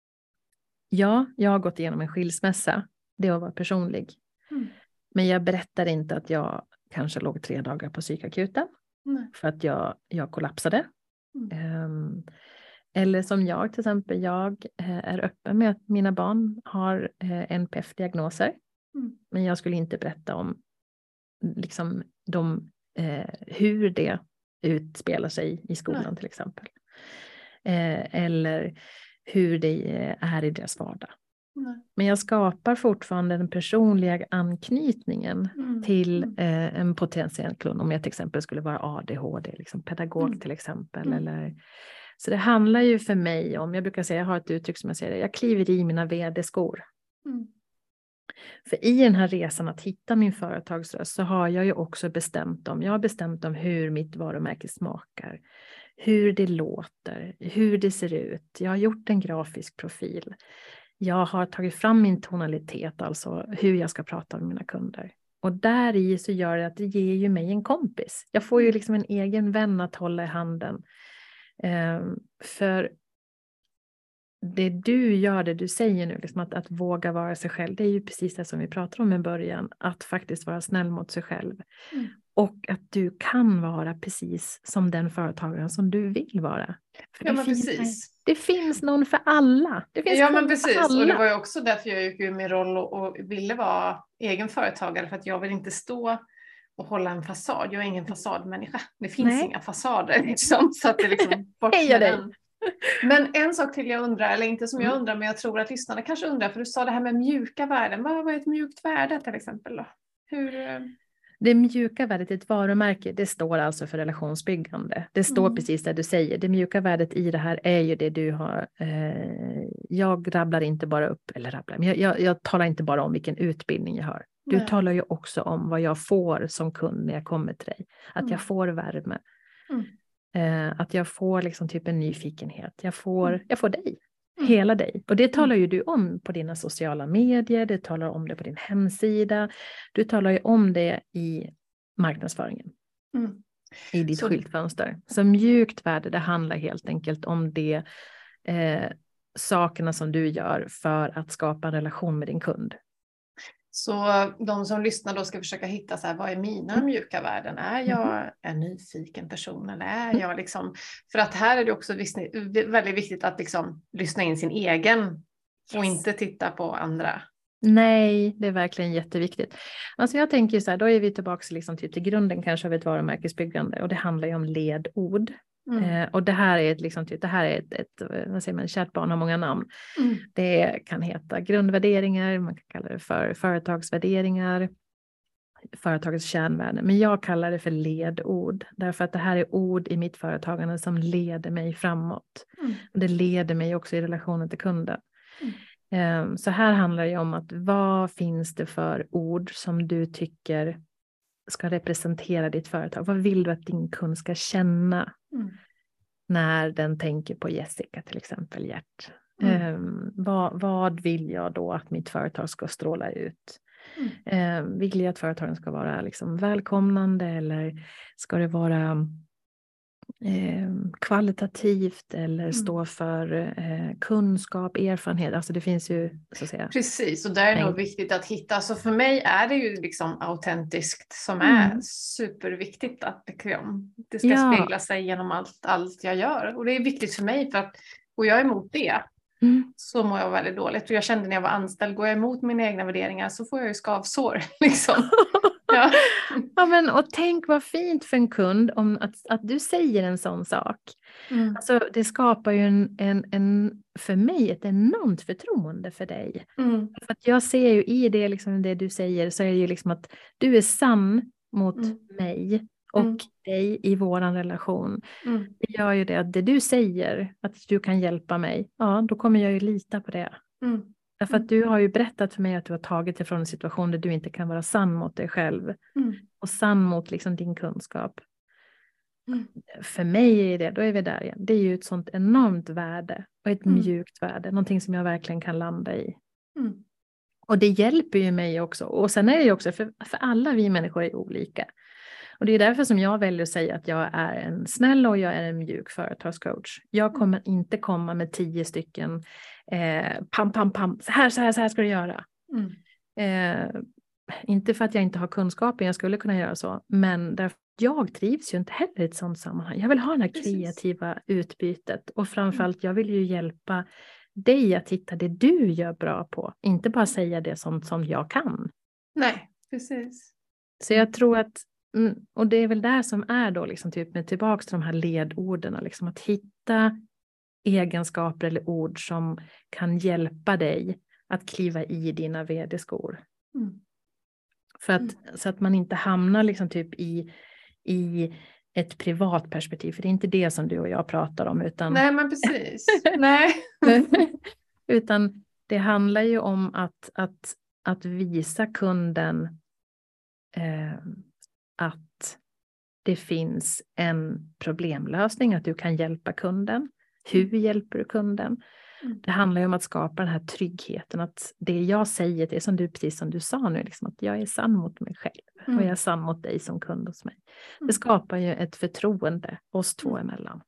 B: ja, jag har gått igenom en skilsmässa, det är att vara personlig. Mm. Men jag berättar inte att jag kanske låg tre dagar på psykakuten mm. för att jag, jag kollapsade. Mm. Um, eller som jag till exempel, jag är öppen med att mina barn har eh, N P F-diagnoser. Mm. Men jag skulle inte berätta om liksom de, eh, hur det utspelar sig i skolan Nej. till exempel. eh, eller hur det är i deras vardag.
A: Nej.
B: Men jag skapar fortfarande den personliga anknytningen
A: Mm.
B: till
A: Mm.
B: eh, en potentiell kund. Om jag till exempel skulle vara A D H D, liksom pedagog
A: Mm.
B: till exempel.
A: Mm.
B: Eller, så det handlar ju för mig om, jag brukar säga, jag har ett uttryck som jag säger, jag kliver i mina vd-skor.
A: Mm.
B: För i den här resan att hitta min företagsröst så har jag ju också bestämt om, jag har bestämt om hur mitt varumärke smakar, hur det låter, hur det ser ut. Jag har gjort en grafisk profil. Jag har tagit fram min tonalitet, alltså hur jag ska prata med mina kunder. Och där i så gör det att det ger ju mig en kompis. Jag får ju liksom en egen vän att hålla i handen. Um, för det du gör, det du säger nu, liksom att, att våga vara sig själv, det är ju precis det som vi pratade om i början. Att faktiskt vara snäll mot sig själv. Mm. Och att du kan vara precis som den företagaren som du vill vara. För
A: ja,
B: det,
A: men
B: finns,
A: precis.
B: det finns någon för alla. Det finns
A: ja, men precis.
B: För alla.
A: Och det var ju också därför jag gick ur min roll och, och ville vara egen företagare. För att jag vill inte stå och hålla en fasad. Jag är ingen fasadmänniska. Det finns Nej. inga fasader. Liksom, så att det liksom bort med den. Men en sak till jag undrar, eller inte som jag undrar, men jag tror att lyssnarna kanske undrar, för du sa det här med mjuka värden. Vad är ett mjukt värde till exempel då? Hur...
B: Det mjuka värdet i ett varumärke, det står alltså för relationsbyggande. Det står mm. precis det du säger. Det mjuka värdet i det här är ju det du har. Eh, jag rabblar inte bara upp, eller rabblar, men jag, jag, jag talar inte bara om vilken utbildning jag har. Du Nej. talar ju också om vad jag får som kund när jag kommer till dig. Att mm. jag får värme. Mm. Eh, att jag får liksom typ en nyfikenhet. Jag får, mm. jag får dig. Mm. Hela dig. Och det talar ju du om på dina sociala medier. Du talar om det på din hemsida. Du talar ju om det i marknadsföringen. Mm. I ditt så... skyltfönster. Så mjukt värde, det handlar helt enkelt om det eh, sakerna som du gör för att skapa en relation med din kund.
A: Så de som lyssnar då ska försöka hitta så här, vad är mina mm. mjuka värden? Är jag en nyfiken person eller är mm. jag liksom... För att här är det också väldigt viktigt att liksom lyssna in sin egen yes. och inte titta på andra.
B: Nej, det är verkligen jätteviktigt. Alltså jag tänker så här, då är vi tillbaka liksom typ till grunden kanske av ett varumärkesbyggande och det handlar ju om ledord. Mm. Eh, och det här är ett, liksom, typ, det här är ett, ett vad säger man, kärt barn har många namn. Mm. Det kan heta grundvärderingar, man kan kalla det för företagsvärderingar, företagets kärnvärden. Men jag kallar det för ledord, därför att det här är ord i mitt företagande som leder mig framåt. Mm. Och det leder mig också i relationen till kunden. Mm. Eh, så här handlar det om att vad finns det för ord som du tycker ska representera ditt företag? Vad vill du att din kund ska känna mm. när den tänker på Jessica till exempel, Gert? Mm. Um, vad, vad vill jag då att mitt företag ska stråla ut? Mm. Um, vill jag att företagen ska vara liksom välkomnande eller ska det vara eh, kvalitativt eller mm. stå för eh, kunskap, erfarenhet? Alltså det finns ju så att säga.
A: Precis, och där är det nog viktigt att hitta. Så för mig är det ju liksom autentiskt som
B: Mm.
A: är superviktigt att liksom, det ska
B: Ja.
A: spegla sig genom allt, allt jag gör. Och det är viktigt för mig för att går jag emot det
B: Mm.
A: så mår jag väldigt dåligt. Och jag kände när jag var anställd, går jag emot mina egna värderingar så får jag ju skavsår liksom. Ja.
B: Ja, men, och tänk vad fint för en kund om att, att du säger en sån sak. Mm. Alltså, det skapar ju en, en, en, för mig ett enormt förtroende för dig. Mm. För att jag ser ju i det, liksom, det du säger så är det ju liksom att du är sann mot mm. mig och mm. dig i våran relation. Mm. Det gör ju det att det du säger, att du kan hjälpa mig, ja då kommer jag ju lita på det. Mm. Därför att du har ju berättat för mig att du har tagit dig från en situation där du inte kan vara sann mot dig själv. Mm. Och sann mot liksom din kunskap. Mm. För mig är det, då är vi där igen. Det är ju ett sånt enormt värde. Och ett mm. mjukt värde. Någonting som jag verkligen kan landa i. Mm. Och det hjälper ju mig också. Och sen är det ju också, för, för alla vi människor är olika. Och det är därför som jag väljer att säga att jag är en snäll och jag är en mjuk företagscoach. Jag kommer inte komma med tio stycken eh, pam, pam, pam. Så här, så här, så här ska du göra. Mm. Eh, inte för att jag inte har kunskapen, jag skulle kunna göra så. Men därför jag trivs ju inte heller i ett sådant sammanhang. Jag vill ha det här Precis. kreativa utbytet. Och framförallt, jag vill ju hjälpa dig att hitta det du gör bra på. Inte bara säga det som, som jag kan.
A: Nej, precis.
B: Så jag tror att Mm, och det är väl där som är då liksom typ med tillbaka till de här ledorden liksom att hitta egenskaper eller ord som kan hjälpa dig att kliva i dina vd-skor.
A: Mm.
B: För att,
A: Mm.
B: så att man inte hamnar liksom typ i, i ett privat perspektiv. För det är inte det som du och jag pratar om. Utan,
A: Nej, men precis. Nej.
B: utan det handlar ju om att, att, att visa kunden eh, att det finns en problemlösning. Att du kan hjälpa kunden. Hur hjälper du kunden? Mm. Det handlar ju om att skapa den här tryggheten. Att det jag säger, det är som du, precis som du sa nu. Liksom, att jag är sann mot mig själv. Mm. Och jag är sann mot dig som kund hos mig. Mm. Det skapar ju ett förtroende oss två mm. emellan.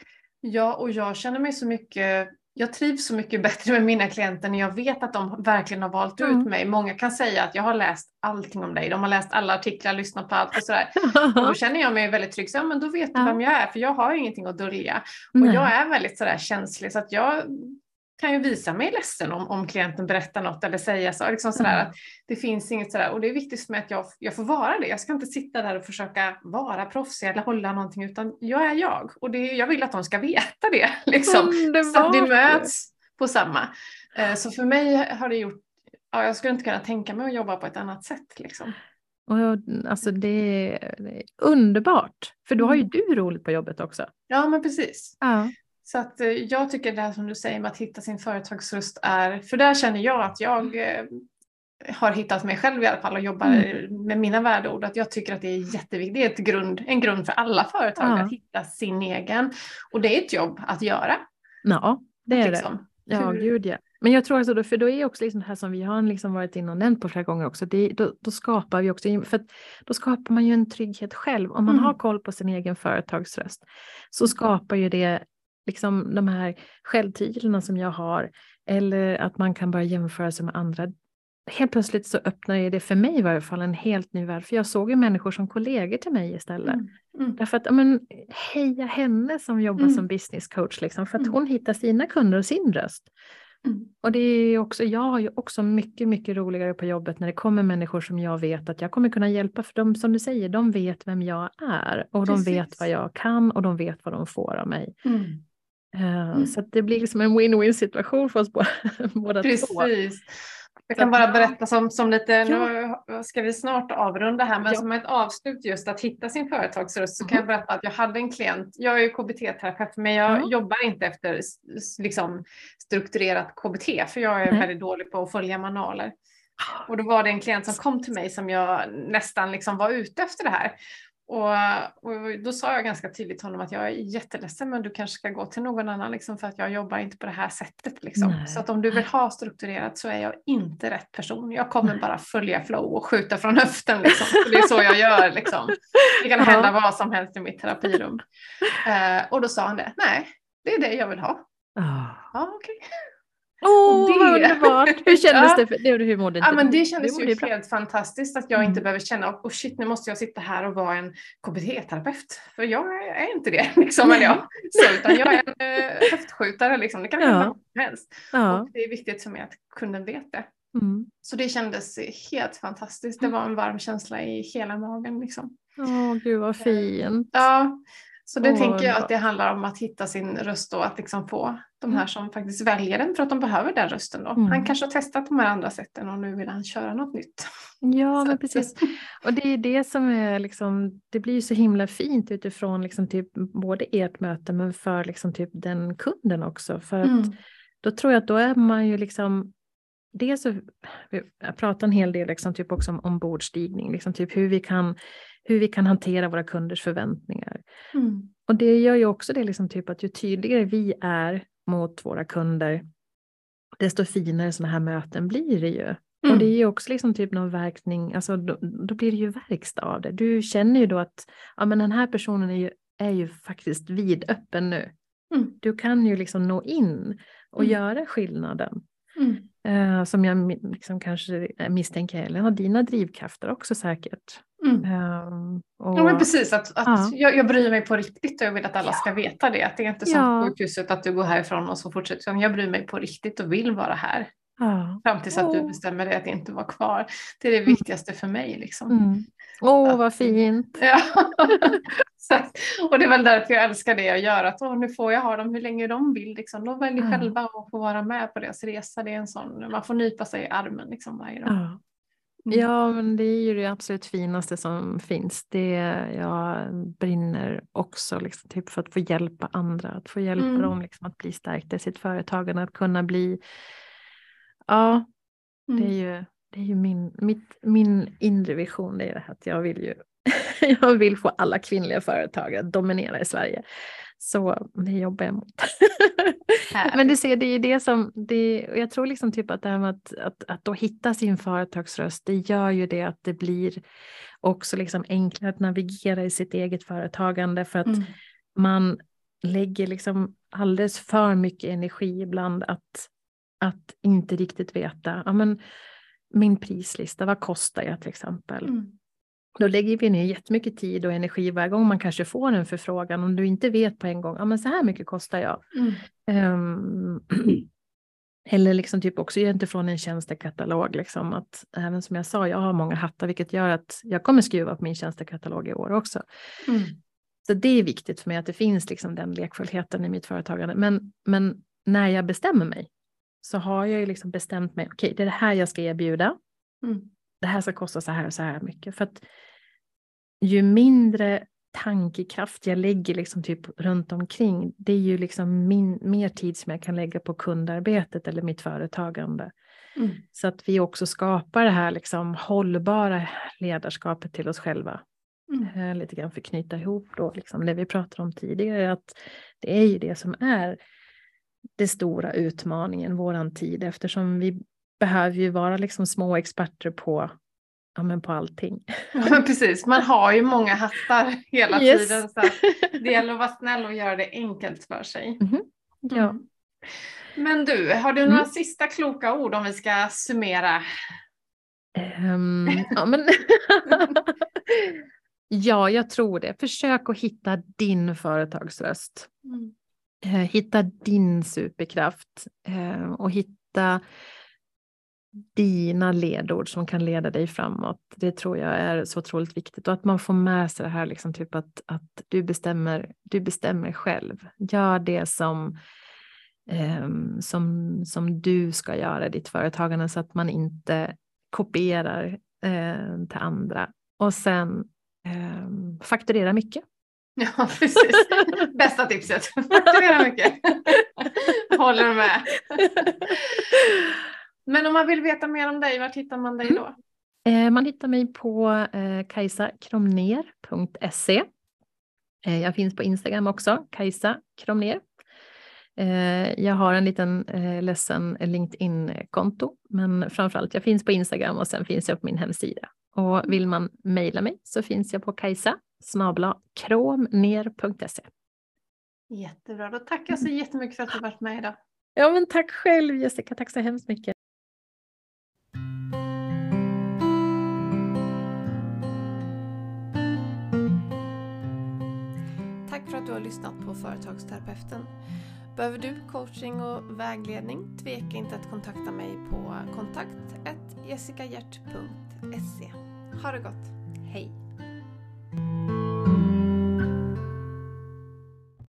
A: Ja, och jag känner mig så mycket... Jag trivs så mycket bättre med mina klienter när jag vet att de verkligen har valt mm. ut mig. Många kan säga att jag har läst allting om dig. De har läst alla artiklar, lyssnat på allt och sådär. Och då känner jag mig väldigt trygg. Så, ja, men då vet du ja. vem jag är. För jag har ju ingenting att dölja. Och Nej. jag är väldigt sådär känslig. Så att jag kan ju visa mig ledsen om, om klienten berättar något. Eller säga så. Liksom sådär, mm. att det finns inget sådär. Och det är viktigt för mig att jag, jag får vara det. Jag ska inte sitta där och försöka vara proffsig eller hålla någonting. Utan jag är jag. Och det, jag vill att de ska veta det. Liksom. Mm, så att vi möts på samma. Så för mig har det gjort... Ja, jag skulle inte kunna tänka mig att jobba på ett annat sätt. Liksom.
B: Och, alltså det är, det är underbart. För då har ju du roligt på jobbet också.
A: Ja, men precis.
B: Ja.
A: Så att jag tycker det här som du säger med att hitta sin företagsröst är... För där känner jag att jag eh, har hittat mig själv i alla fall och jobbar mm. med mina värdeord. Att jag tycker att det är jätteviktigt. Det är ett grund, en grund för alla företag ja. att hitta sin egen. Och det är ett jobb att göra.
B: Ja, det är
A: liksom.
B: det. Ja, Hur... gud ja. Men jag tror alltså då, för då är också liksom det här som vi har liksom varit inne och nämnt på flera gånger också, det, då, då skapar vi också, för att då skapar man ju en trygghet själv. Om man mm. har koll på sin egen företagsröst så skapar ju det liksom de här självtitlarna som jag har, eller att man kan börja jämföra sig med andra. Helt plötsligt så öppnar ju det för mig i varje fall en helt ny värld, för jag såg ju människor som kollegor till mig istället. Mm. Mm. Därför att, men, heja henne som jobbar mm. som business coach, liksom, för att mm. hon hittar sina kunder och sin röst. Mm. Och det är också, jag har ju också mycket, mycket roligare på jobbet när det kommer människor som jag vet att jag kommer kunna hjälpa, för de, som du säger, de vet vem jag är och Precis. de vet vad jag kan och de vet vad de får av mig. Mm. Uh, mm. Så att det blir liksom en win-win situation för oss båda, båda
A: Precis.
B: två.
A: Jag kan bara berätta som, som lite, ja. nu ska vi snart avrunda här, men ja. som ett avslut just att hitta sin företagsröst så mm. kan jag berätta att jag hade en klient, jag är ju K B T-terapeut, men jag mm. jobbar inte efter liksom, strukturerat K B T, för jag är mm. väldigt dålig på att följa manualer. Och då var det en klient som kom till mig som jag nästan liksom var ute efter det här. Och, och då sa jag ganska tydligt till honom att jag är jätteledsen, men du kanske ska gå till någon annan liksom, för att jag jobbar inte på det här sättet. Liksom. Så att om du vill ha strukturerat så är jag inte rätt person. Jag kommer Nej. bara följa flow och skjuta från höften. Liksom. Det är så jag gör. Liksom. Det kan hända vad som helst i mitt terapirum. Uh, och då sa han det. Nej, det är det jag vill ha.
B: Oh.
A: Ja, okej. Okay.
B: Åh, oh, vad underbart. Hur kändes ja. det? det hur mådde inte
A: ja, men det kändes ju helt bra. fantastiskt att jag
B: mm.
A: inte behöver känna och oh shit, nu måste jag sitta här och vara en K B T-terapeut. För jag är inte det, liksom. Eller jag. Så, utan jag är en äh, höftskjutare, liksom. Det kan hända ja. vad som helst. Ja. Och det är viktigt för mig att kunden vet det. Mm. Så det kändes helt fantastiskt. Det var en varm känsla i hela magen. Liksom.
B: Åh, gud vad fint.
A: Ja. Så det oh, tänker jag att det handlar om att hitta sin röst och att liksom få de här som faktiskt väljer den för att de behöver den rösten då. Mm. Han kanske har testat de här andra sätten och nu vill han köra något nytt.
B: Ja, men precis. Och det är det som är liksom, det blir ju så himla fint utifrån liksom typ både ert möte men för liksom typ den kunden också. För att mm. då tror jag att då är man ju liksom, dels så, jag pratar en hel del liksom typ också om ombordstigning, liksom typ hur vi kan hur vi kan hantera våra kunders förväntningar. Mm. Och det gör ju också det liksom typ att ju tydligare vi är mot våra kunder, desto finare sådana här möten blir det ju. Mm. Och det är ju också liksom typ någon verkning, alltså då, då blir det ju verkstad av det. Du känner ju då att ja, men den här personen är ju, är ju faktiskt vidöppen nu. Mm. Du kan ju liksom nå in och mm. göra skillnaden. Mm. Uh, som jag liksom kanske misstänker, eller har dina drivkrafter också säkert. Mm. Um, och,
A: ja, men precis, att, att ja. jag, jag bryr mig på riktigt och jag vill att alla ja. ska veta det. Att det är inte som ja. sjukhuset att du går härifrån och så fortsätter. Jag bryr mig på riktigt och vill vara här.
B: Ja.
A: Fram tills att du
B: Åh.
A: bestämmer dig att inte vara kvar. Det är det viktigaste för mig liksom.
B: Mm. Åh,
A: Att-
B: vad fint.
A: Ja. Så att- och det är väl därför jag älskar det jag gör. Att åh, nu får jag ha dem hur länge de vill. Liksom. De väljer
B: Ja.
A: själva att få vara med på deras resa. Det är en sån, man får nypa sig i armen liksom varje dag.
B: Ja.
A: Mm.
B: Ja, men det är ju det absolut finaste som finns. Det jag brinner också liksom, typ för att få hjälpa andra. Att få hjälpa
A: Mm.
B: dem liksom, att bli stärkta i sitt företagande. Att kunna bli... Ja,
A: Mm.
B: det är ju, det är ju min, mitt, min inre vision. Det är det här att jag vill ju jag vill få alla kvinnliga företagare att dominera i Sverige. Så det jobbar jag mot. Men du ser, det är ju det som, det, och jag tror liksom typ att det här med att, att, att då hitta sin företagsröst, det gör ju det att det blir också liksom enklare att navigera i sitt eget företagande, för att
A: Mm.
B: man lägger liksom alldeles för mycket energi ibland att, att inte riktigt veta, ja men min prislista, vad kostar jag till exempel?
A: Mm.
B: Då lägger vi ner jättemycket tid och energi varje gång man kanske får en förfrågan. Om du inte vet på en gång, ja men så här mycket kostar jag.
A: Mm.
B: Um, eller liksom typ också utifrån en tjänstekatalog. Liksom, att, även som jag sa, jag har många hattar, vilket gör att jag kommer skruva på min tjänstekatalog i år också.
A: Mm.
B: Så det är viktigt för mig att det finns liksom den lekfullheten i mitt företagande. Men, men när jag bestämmer mig så har jag ju liksom bestämt mig, okej, okay, det är det här jag ska erbjuda.
A: Mm.
B: Det här ska kosta så här och så här mycket. För att ju mindre tankekraft jag lägger liksom typ runt omkring, det är ju liksom min, mer tid som jag kan lägga på kundarbetet eller mitt företagande.
A: Mm.
B: Så att vi också skapar det här liksom hållbara ledarskapet till oss själva. Mm. Lite grann för att knyta ihop då liksom det vi pratade om tidigare, att det är ju det som är det stora utmaningen våran tid, eftersom vi behöver ju vara liksom små experter på, ja, men på allting.
A: Ja, men precis, man har ju många hattar hela
B: Yes.
A: tiden, så det gäller att vara snäll och göra det enkelt för sig.
B: Mm-hmm. Ja.
A: Mm. Men du, har du några mm. sista kloka ord om vi ska summera?
B: Um, ja, men ja, jag tror det. Försök att hitta din företagsröst. Mm. Uh, hitta din superkraft uh, och hitta dina ledord som kan leda dig framåt. Det tror jag är så otroligt viktigt. Och att man får med sig det här liksom typ att, att du, bestämmer, du bestämmer själv. Gör det som, eh, som, som du ska göra i ditt företagande, så att man inte kopierar eh, till andra. Och sen eh, fakturera mycket.
A: Ja, precis. Bästa tipset. Fakturera mycket. Håller med. Men om man vill veta mer om dig, var hittar man dig då?
B: Mm. Eh, man hittar mig på eh, kajsa kromner punkt se. Eh, jag finns på Instagram också, Kajsa Kromner. Eh, jag har en liten eh, ledsen LinkedIn-konto, men framförallt jag finns på Instagram och sen finns jag på min hemsida. Och vill man mejla mig så finns jag på kajsa snabel-a kromner punkt se.
A: Jättebra, då tackar jag så jättemycket för att du varit med idag.
B: Ja, men tack själv Jessica, tack så hemskt mycket.
A: Tack för att du har lyssnat på Företagsterapeuten. Behöver du coaching och vägledning? Tveka inte att kontakta mig på kontakt snabel-a jessicahjert punkt se. Ha det gott, hej!